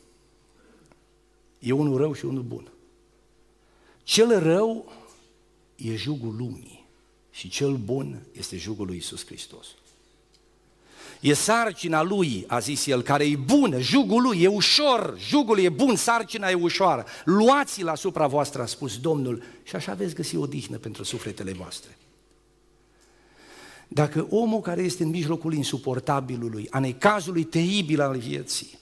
A: E unul rău și unul bun. Cel rău e jugul lumii și cel bun este jugul lui Iisus Hristos. E sarcina lui, a zis el, care e bună, jugul lui e ușor, jugul e bun, sarcina e ușoară. Luați-l asupra voastră, a spus Domnul, și așa veți găsi odihnă pentru sufletele voastre. Dacă omul care este în mijlocul insuportabilului, a necazului teribil al vieții,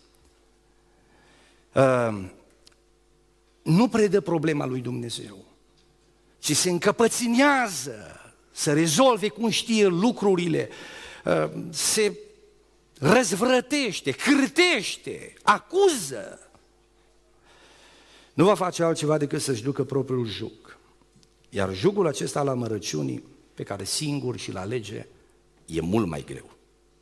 A: nu predă problema lui Dumnezeu, ci se încăpăținează să rezolve cum știe lucrurile, se răzvrătește, cârtește, acuză, nu va face altceva decât să-și ducă propriul jug. Iar jugul acesta al amărăciunii, pe care singur și-l alege, e mult mai greu.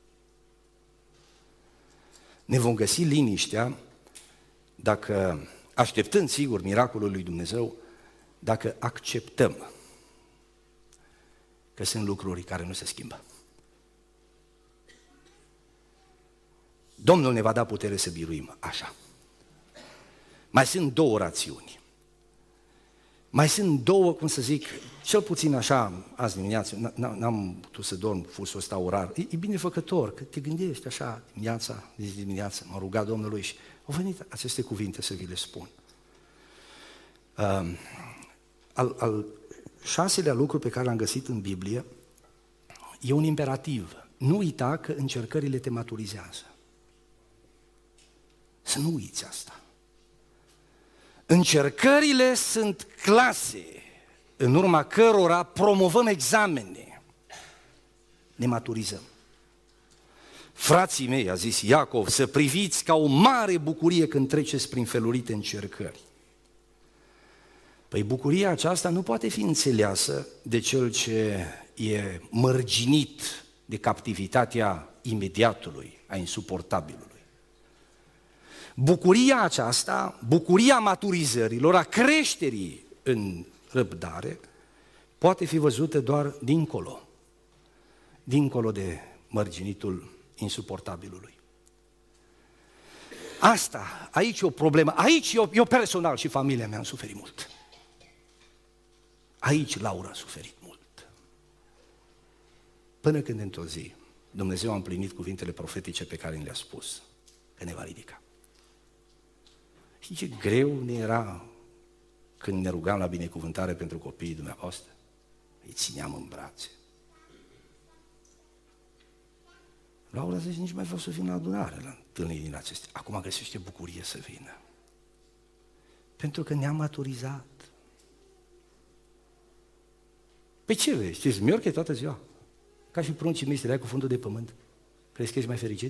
A: Ne vom găsi liniștea dacă, așteptând sigur miracolul lui Dumnezeu, dacă acceptăm că sunt lucruri care nu se schimbă. Domnul ne va da putere să biruim așa. Mai sunt două rațiuni. Mai sunt două, cum să zic, cel puțin așa, azi dimineață, n-am putut să dorm fusul ăsta orar. E binefăcător, că te gândești așa dimineața, m-a rugat Domnului și au venit aceste cuvinte să vi le spun. Al șaselea lucru pe care l-am găsit în Biblie e un imperativ. Nu uita că încercările te maturizează. Să nu uiți asta. Încercările sunt clase în urma cărora promovăm examene. Ne maturizăm. Frații mei, a zis Iacov, să priviți ca o mare bucurie când treceți prin felurite încercări. Păi bucuria aceasta nu poate fi înțeleasă de cel ce e mărginit de captivitatea imediatului, a insuportabilului. Bucuria aceasta, bucuria maturizărilor, a creșterii în răbdare, poate fi văzută doar dincolo de mărginitul insuportabilului. Asta, aici e o problemă, aici eu personal și familia mea am suferit mult. Aici Laura a suferit mult. Până când într-o zi Dumnezeu a împlinit cuvintele profetice pe care le-a spus, că ne va ridica. Și ce greu ne era când ne rugam la binecuvântare pentru copiii dumneavoastră, îi țineam în brațe. Laura zice, nici mai vreau să vin la adunare, la întâlniri din acestea. Acum găsește bucurie să vină. Pentru că ne-am maturizat. Pe ce vrei? Știți, miorche toată ziua. Ca și pruncii mei, stăreai cu fundul de pământ. Crezi că ești mai fericit?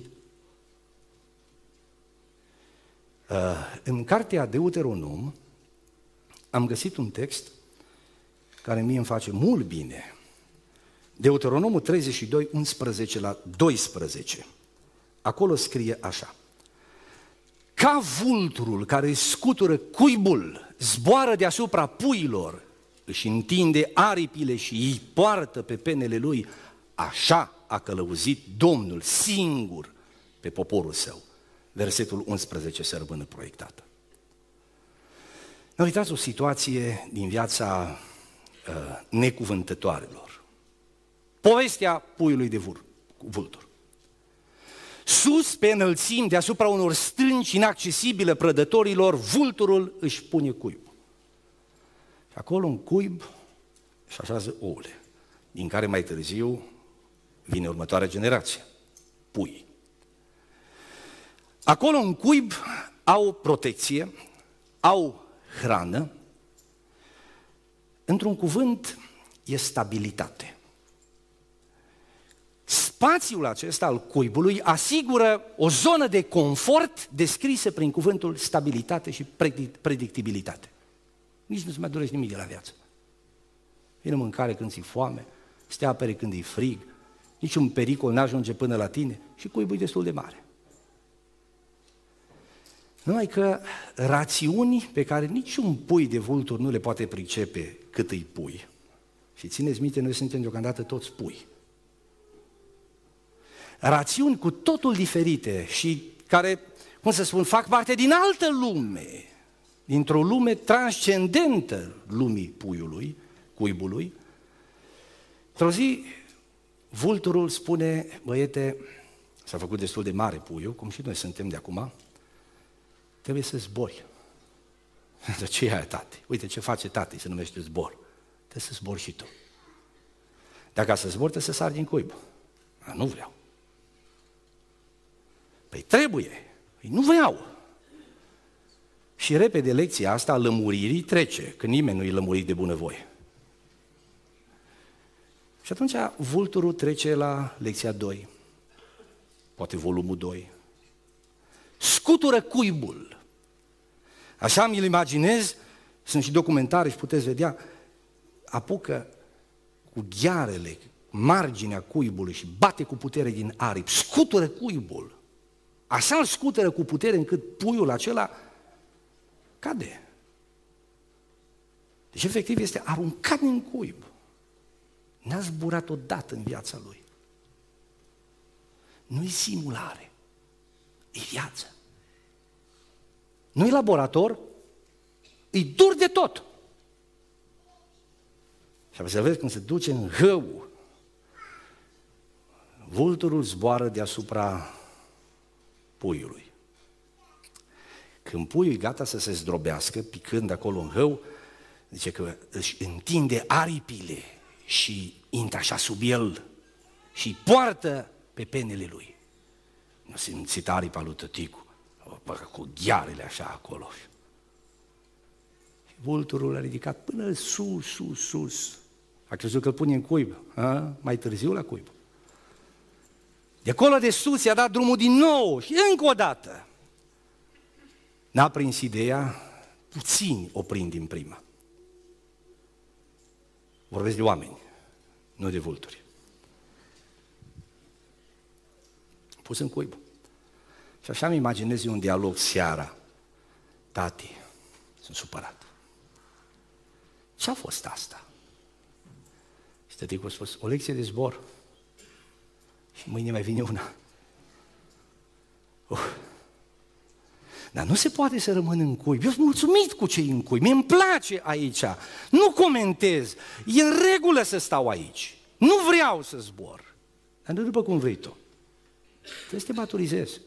A: În cartea Deuteronom am găsit un text care mie îmi face mult bine. Deuteronomul 32, 11 la 12. Acolo scrie așa: ca vulturul care scutură cuibul, zboară deasupra puilor, își întinde aripile și îi poartă pe penele lui, așa a călăuzit Domnul singur pe poporul său. Versetul 11 să rămână proiectată. Uitați o situație din viața necuvântătoarelor. Povestea puiului de vultur. Sus, pe înălțimi, deasupra unor stânci inaccesibile prădătorilor, vulturul își pune cuibul. Și acolo în cuib își așează ouăle, din care mai târziu vine următoarea generație, puii. Acolo în cuib au protecție, au hrană, într-un cuvânt e stabilitate. Spațiul acesta al cuibului asigură o zonă de confort descrisă prin cuvântul stabilitate și predictibilitate. Nici nu se mai dorește nimic de la viață. Vine mâncare când ți-e foame, stă apere când e frig, niciun pericol n-ajunge până la tine și cuibul e destul de mare. Numai că rațiuni pe care niciun pui de vultur nu le poate pricepe cât îi pui. Și țineți minte, noi suntem deocamdată toți pui. Rațiuni cu totul diferite și care, cum să spun, fac parte din altă lume, dintr-o lume transcendentă lumii cuibului. Într-o zi, vulturul spune: băiete, s-a făcut destul de mare puiul, cum și noi suntem de acum, trebuie să zbori. De ce e aia, tati? Uite ce face tati, se numește zbor. Trebuie să zbori și tu. Dacă să zbori, trebuie să sari din cuib. Nu vreau. Păi trebuie. Păi nu vreau. Și repede lecția asta a lămuririi trece, că nimeni nu e lămurit de bunăvoie. Și atunci vulturul trece la lecția 2, poate volumul 2. Scutură cuibul. Așa mi-l imaginez, sunt și documentare și puteți vedea, apucă cu ghearele marginea cuibului și bate cu putere din aripi, scutură cuibul. Așa îl scutură cu putere încât puiul acela cade. Deci efectiv este aruncat în cuib. N-a zburat odată în viața lui. Nu-i simulare, e viață. Nu-i laborator, e dur de tot. Și apoi să vezi când se duce în hău, vulturul zboară deasupra puiului. Când puiul e gata să se zdrobească, picând acolo în hău, zice că își întinde aripile și intră așa sub el și poartă pe penele lui. Nu simțit aripa lui tăticu, cu ghearele așa acolo. Vulturul a ridicat până sus. A crezut că îl pune în cuib, mai târziu la cuib. De acolo de sus i-a dat drumul din nou și încă o dată. N-a prins ideea, puțini o prind din prima. Vorbesc de oameni, nu de vulturi. Pus în cuib. Și așa îmi imaginez eu un dialog seara. Tati, sunt supărat. Ce-a fost asta? Și tăticul a spus: o lecție de zbor. Și mâine mai vine una. Dar nu se poate să rămân în cuib. Eu sunt mulțumit cu ce e în cuib. Mie-mi place aici. Nu comentez. E în regulă să stau aici. Nu vreau să zbor. Dar nu după cum vrei tu. Trebuie să te maturizezi.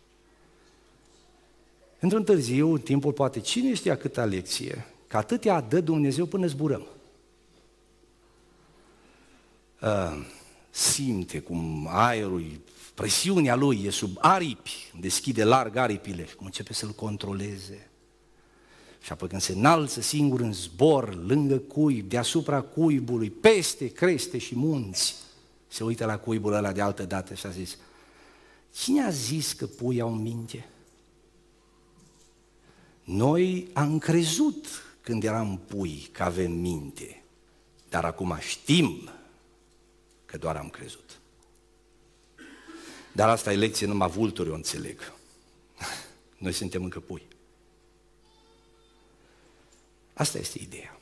A: Într-un târziu, în timpul poate cine știa câta lecție, că atâtea dă Dumnezeu până zburăm. Simte cum aerul, presiunea lui e sub aripi, deschide larg aripile și cum începe să-l controleze. Și apoi când se înalță singur în zbor, lângă cuib, deasupra cuibului, peste creste și munți, se uită la cuibul ăla de altă dată și a zis: cine a zis că puii au minte? Noi am crezut când eram pui că avem minte. Dar acum știm că doar am crezut. Dar asta e lecție numai vulturi o înțeleg. Noi suntem încă pui. Asta este ideea.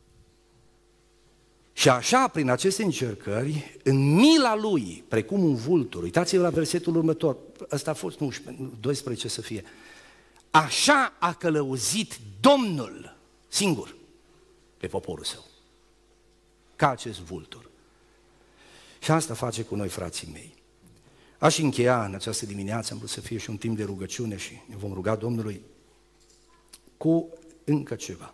A: Și așa, prin aceste încercări, în mila lui, precum un vultur, uitați-vă la versetul următor, ăsta a fost, 12 să fie, așa a călăuzit Domnul singur pe poporul său, ca acest vultur. Și asta face cu noi, frații mei. Aș încheia în această dimineață, am vrut să fie și un timp de rugăciune și ne vom ruga Domnului cu încă ceva.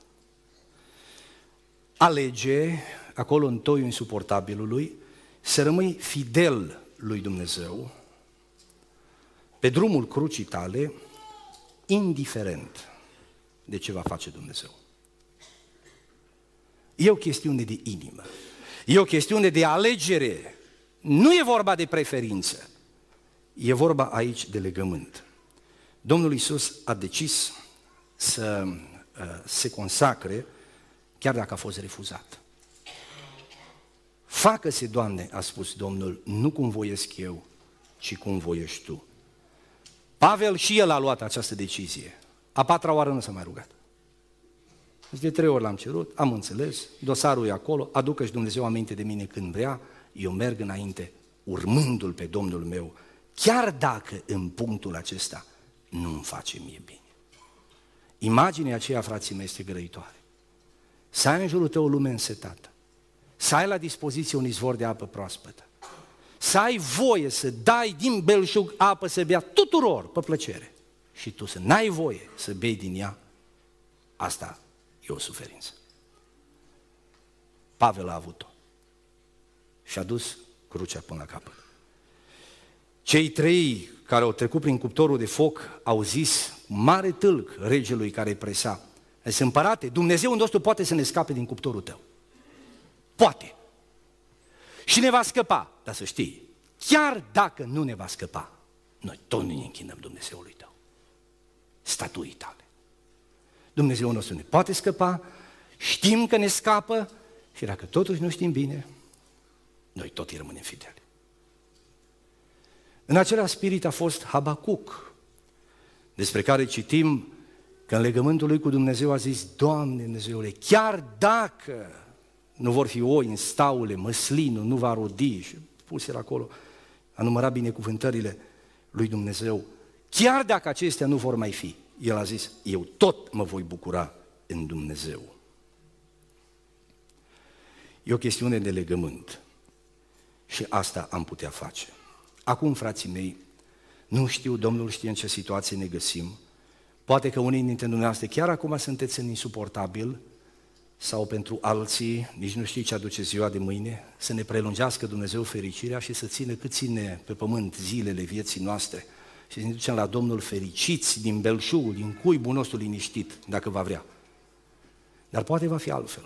A: Alege, acolo în toiul insuportabilului, să rămâi fidel lui Dumnezeu pe drumul crucii tale, indiferent de ce va face Dumnezeu. E o chestiune de inimă, e o chestiune de alegere, nu e vorba de preferință, e vorba aici de legământ. Domnul Iisus a decis să se consacre chiar dacă a fost refuzat. Facă-se, Doamne, a spus Domnul, nu cum voiesc eu, ci cum voiești Tu. Pavel și el a luat această decizie. A patra oară nu s-a mai rugat. De 3 ori l-am cerut, am înțeles, dosarul e acolo, aducă-și Dumnezeu aminte de mine când vrea, eu merg înainte, urmându-L pe Domnul meu, chiar dacă în punctul acesta nu îmi face mie bine. Imaginea aceea, frații mei, este grăitoare. Să ai în jurul tău o lume însetată, să ai la dispoziție un izvor de apă proaspătă, să ai voie să dai din belșug apă să bea tuturor pe plăcere și tu să n-ai voie să bei din ea, asta e o suferință. Pavel a avut-o și a dus crucea până la capăt. Cei 3 care au trecut prin cuptorul de foc au zis, mare tâlc regelui care îi presa, zis, împărate, Dumnezeu nostru poate să ne scape din cuptorul tău. Poate. Și ne va scăpa, dar să știi, chiar dacă nu ne va scăpa, noi tot nu ne închinăm Dumnezeului tău, statuii tale. Dumnezeu nostru ne poate scăpa, știm că ne scapă și dacă totuși nu știm bine, noi tot îi rămânem fideli. În același spirit a fost Habacuc, despre care citim că în legământul lui cu Dumnezeu a zis, Doamne Dumnezeule, chiar dacă nu vor fi oi în staule, măslinul nu va rodi, și puse acolo, a numărat binecuvântările lui Dumnezeu, chiar dacă acestea nu vor mai fi, el a zis, eu tot mă voi bucura în Dumnezeu. E o chestiune de legământ și asta am putea face. Acum, frații mei, nu știu, Domnul știe în ce situație ne găsim, poate că unii dintre dumneavoastră chiar acum sunteți în insuportabil, sau pentru alții, nici nu știi ce aduce ziua de mâine, să ne prelungească Dumnezeu fericirea și să țină cât ține pe pământ zilele vieții noastre și să ne ducem la Domnul fericiți din belșugul, din cuibul nostru liniștit, dacă va vrea. Dar poate va fi altfel.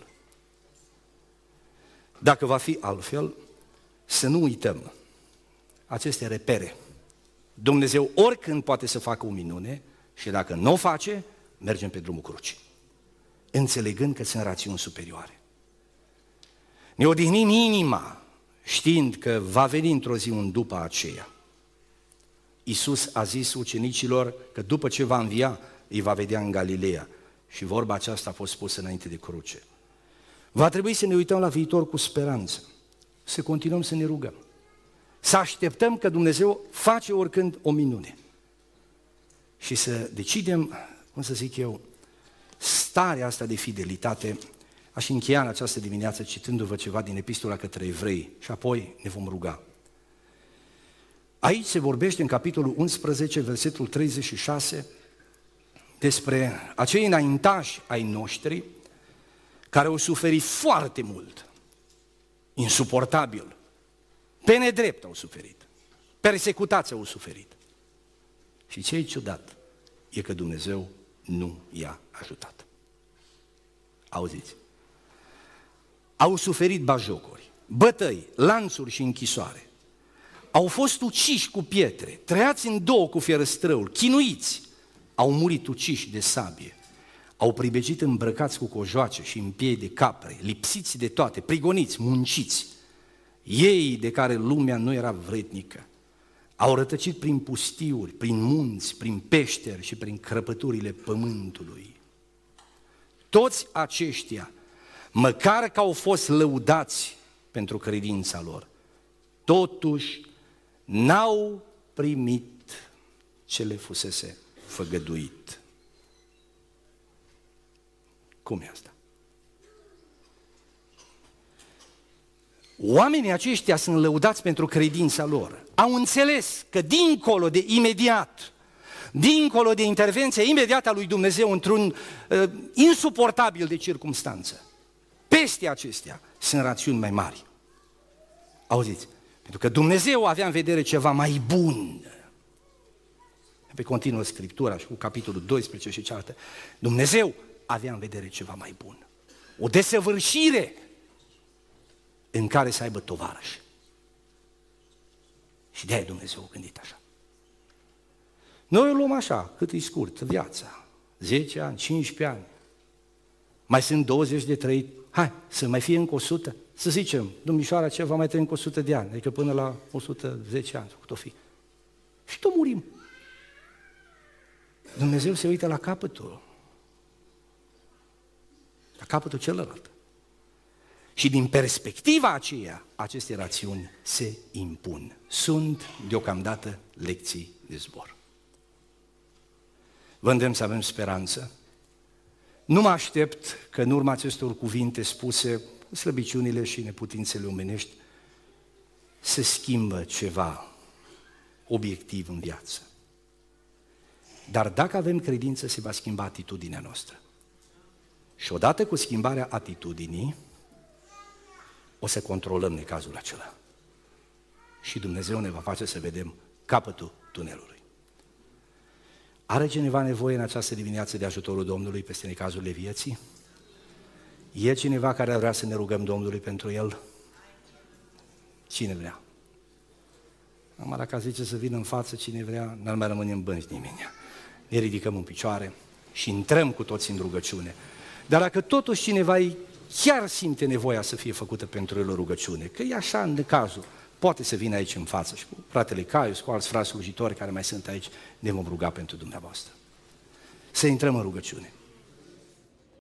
A: Dacă va fi altfel, să nu uităm aceste repere. Dumnezeu oricând poate să facă o minune și dacă nu o face, mergem pe drumul crucii, înțelegând că sunt rațiuni superioare. Ne odihnim inima știind că va veni într-o zi un după aceea. Iisus a zis ucenicilor că după ce va învia, îi va vedea în Galileea și vorba aceasta a fost spusă înainte de cruce. Va trebui să ne uităm la viitor cu speranță, să continuăm să ne rugăm, să așteptăm că Dumnezeu face oricând o minune și să decidem, cum să zic eu, starea asta de fidelitate. Aș încheia în această dimineață citându-vă ceva din Epistola către Evrei și apoi ne vom ruga. Aici se vorbește în capitolul 11, versetul 36, despre acei înaintași ai noștri care au suferit foarte mult, insuportabil, pe nedrept au suferit, persecutați au suferit. Și ce e ciudat e că Dumnezeu nu i-a ajutat. Auziți? Au suferit bajocuri, bătăi, lanțuri și închisoare. Au fost uciși cu pietre, trăiați în două cu fierăstrăul, chinuiți, au murit uciși de sabie. Au pribegit îmbrăcați cu cojoace și în piei de capre, lipsiți de toate, prigoniți, munciți. Ei de care lumea nu era vrednică. Au rătăcit prin pustiuri, prin munți, prin peșteri și prin crăpăturile pământului. Toți aceștia, măcar că au fost lăudați pentru credința lor, totuși n-au primit ce le fusese făgăduit. Cum e asta? Oamenii aceștia sunt lăudați pentru credința lor. Au înțeles că dincolo de imediat, dincolo de intervenția imediată a lui Dumnezeu într-un insuportabil de circumstanță, peste acestea sunt rațiuni mai mari. Auziți? Pentru că Dumnezeu avea în vedere ceva mai bun. Pe continuă Scriptura și cu capitolul 12 și cealaltă. Dumnezeu avea în vedere ceva mai bun. O desăvârșire în care să aibă tovarăși. Și de-aia Dumnezeu a gândit așa. Noi o luăm așa, cât e scurt viața. 10 ani, 15 ani. Mai sunt 20 de trăit. Hai, să mai fie încă 100. Să zicem, domnișoara aceea va mai trăi încă 100 de ani, adică până la 110 ani, cât o fi. Și tot murim. Dumnezeu se uită la capătul celălalt. Și din perspectiva aceea, aceste rațiuni se impun. Sunt deocamdată lecții de zbor. Vă îndemn să avem speranță. Nu mă aștept că în urma acestor cuvinte spuse, slăbiciunile și neputințele omenești, se schimbă ceva obiectiv în viață. Dar dacă avem credință, se va schimba atitudinea noastră. Și odată cu schimbarea atitudinii, o să controlăm necazul acela. Și Dumnezeu ne va face să vedem capătul tunelului. Are cineva nevoie în această dimineață de ajutorul Domnului peste necazurile vieții? E cineva care vrea să ne rugăm Domnului pentru el? Cine vrea? Acum dacă zice să vină în față cine vrea, n-ar mai rămâne în bănci nimeni. Ne ridicăm în picioare și intrăm cu toți în rugăciune. Dar dacă totuși cineva chiar simte nevoia să fie făcută pentru el o rugăciune, că e așa în cazul, poate să vină aici în față și cu fratele Caius, cu alți frați slujitori care mai sunt aici, ne vom ruga pentru dumneavoastră. Să intrăm în rugăciune.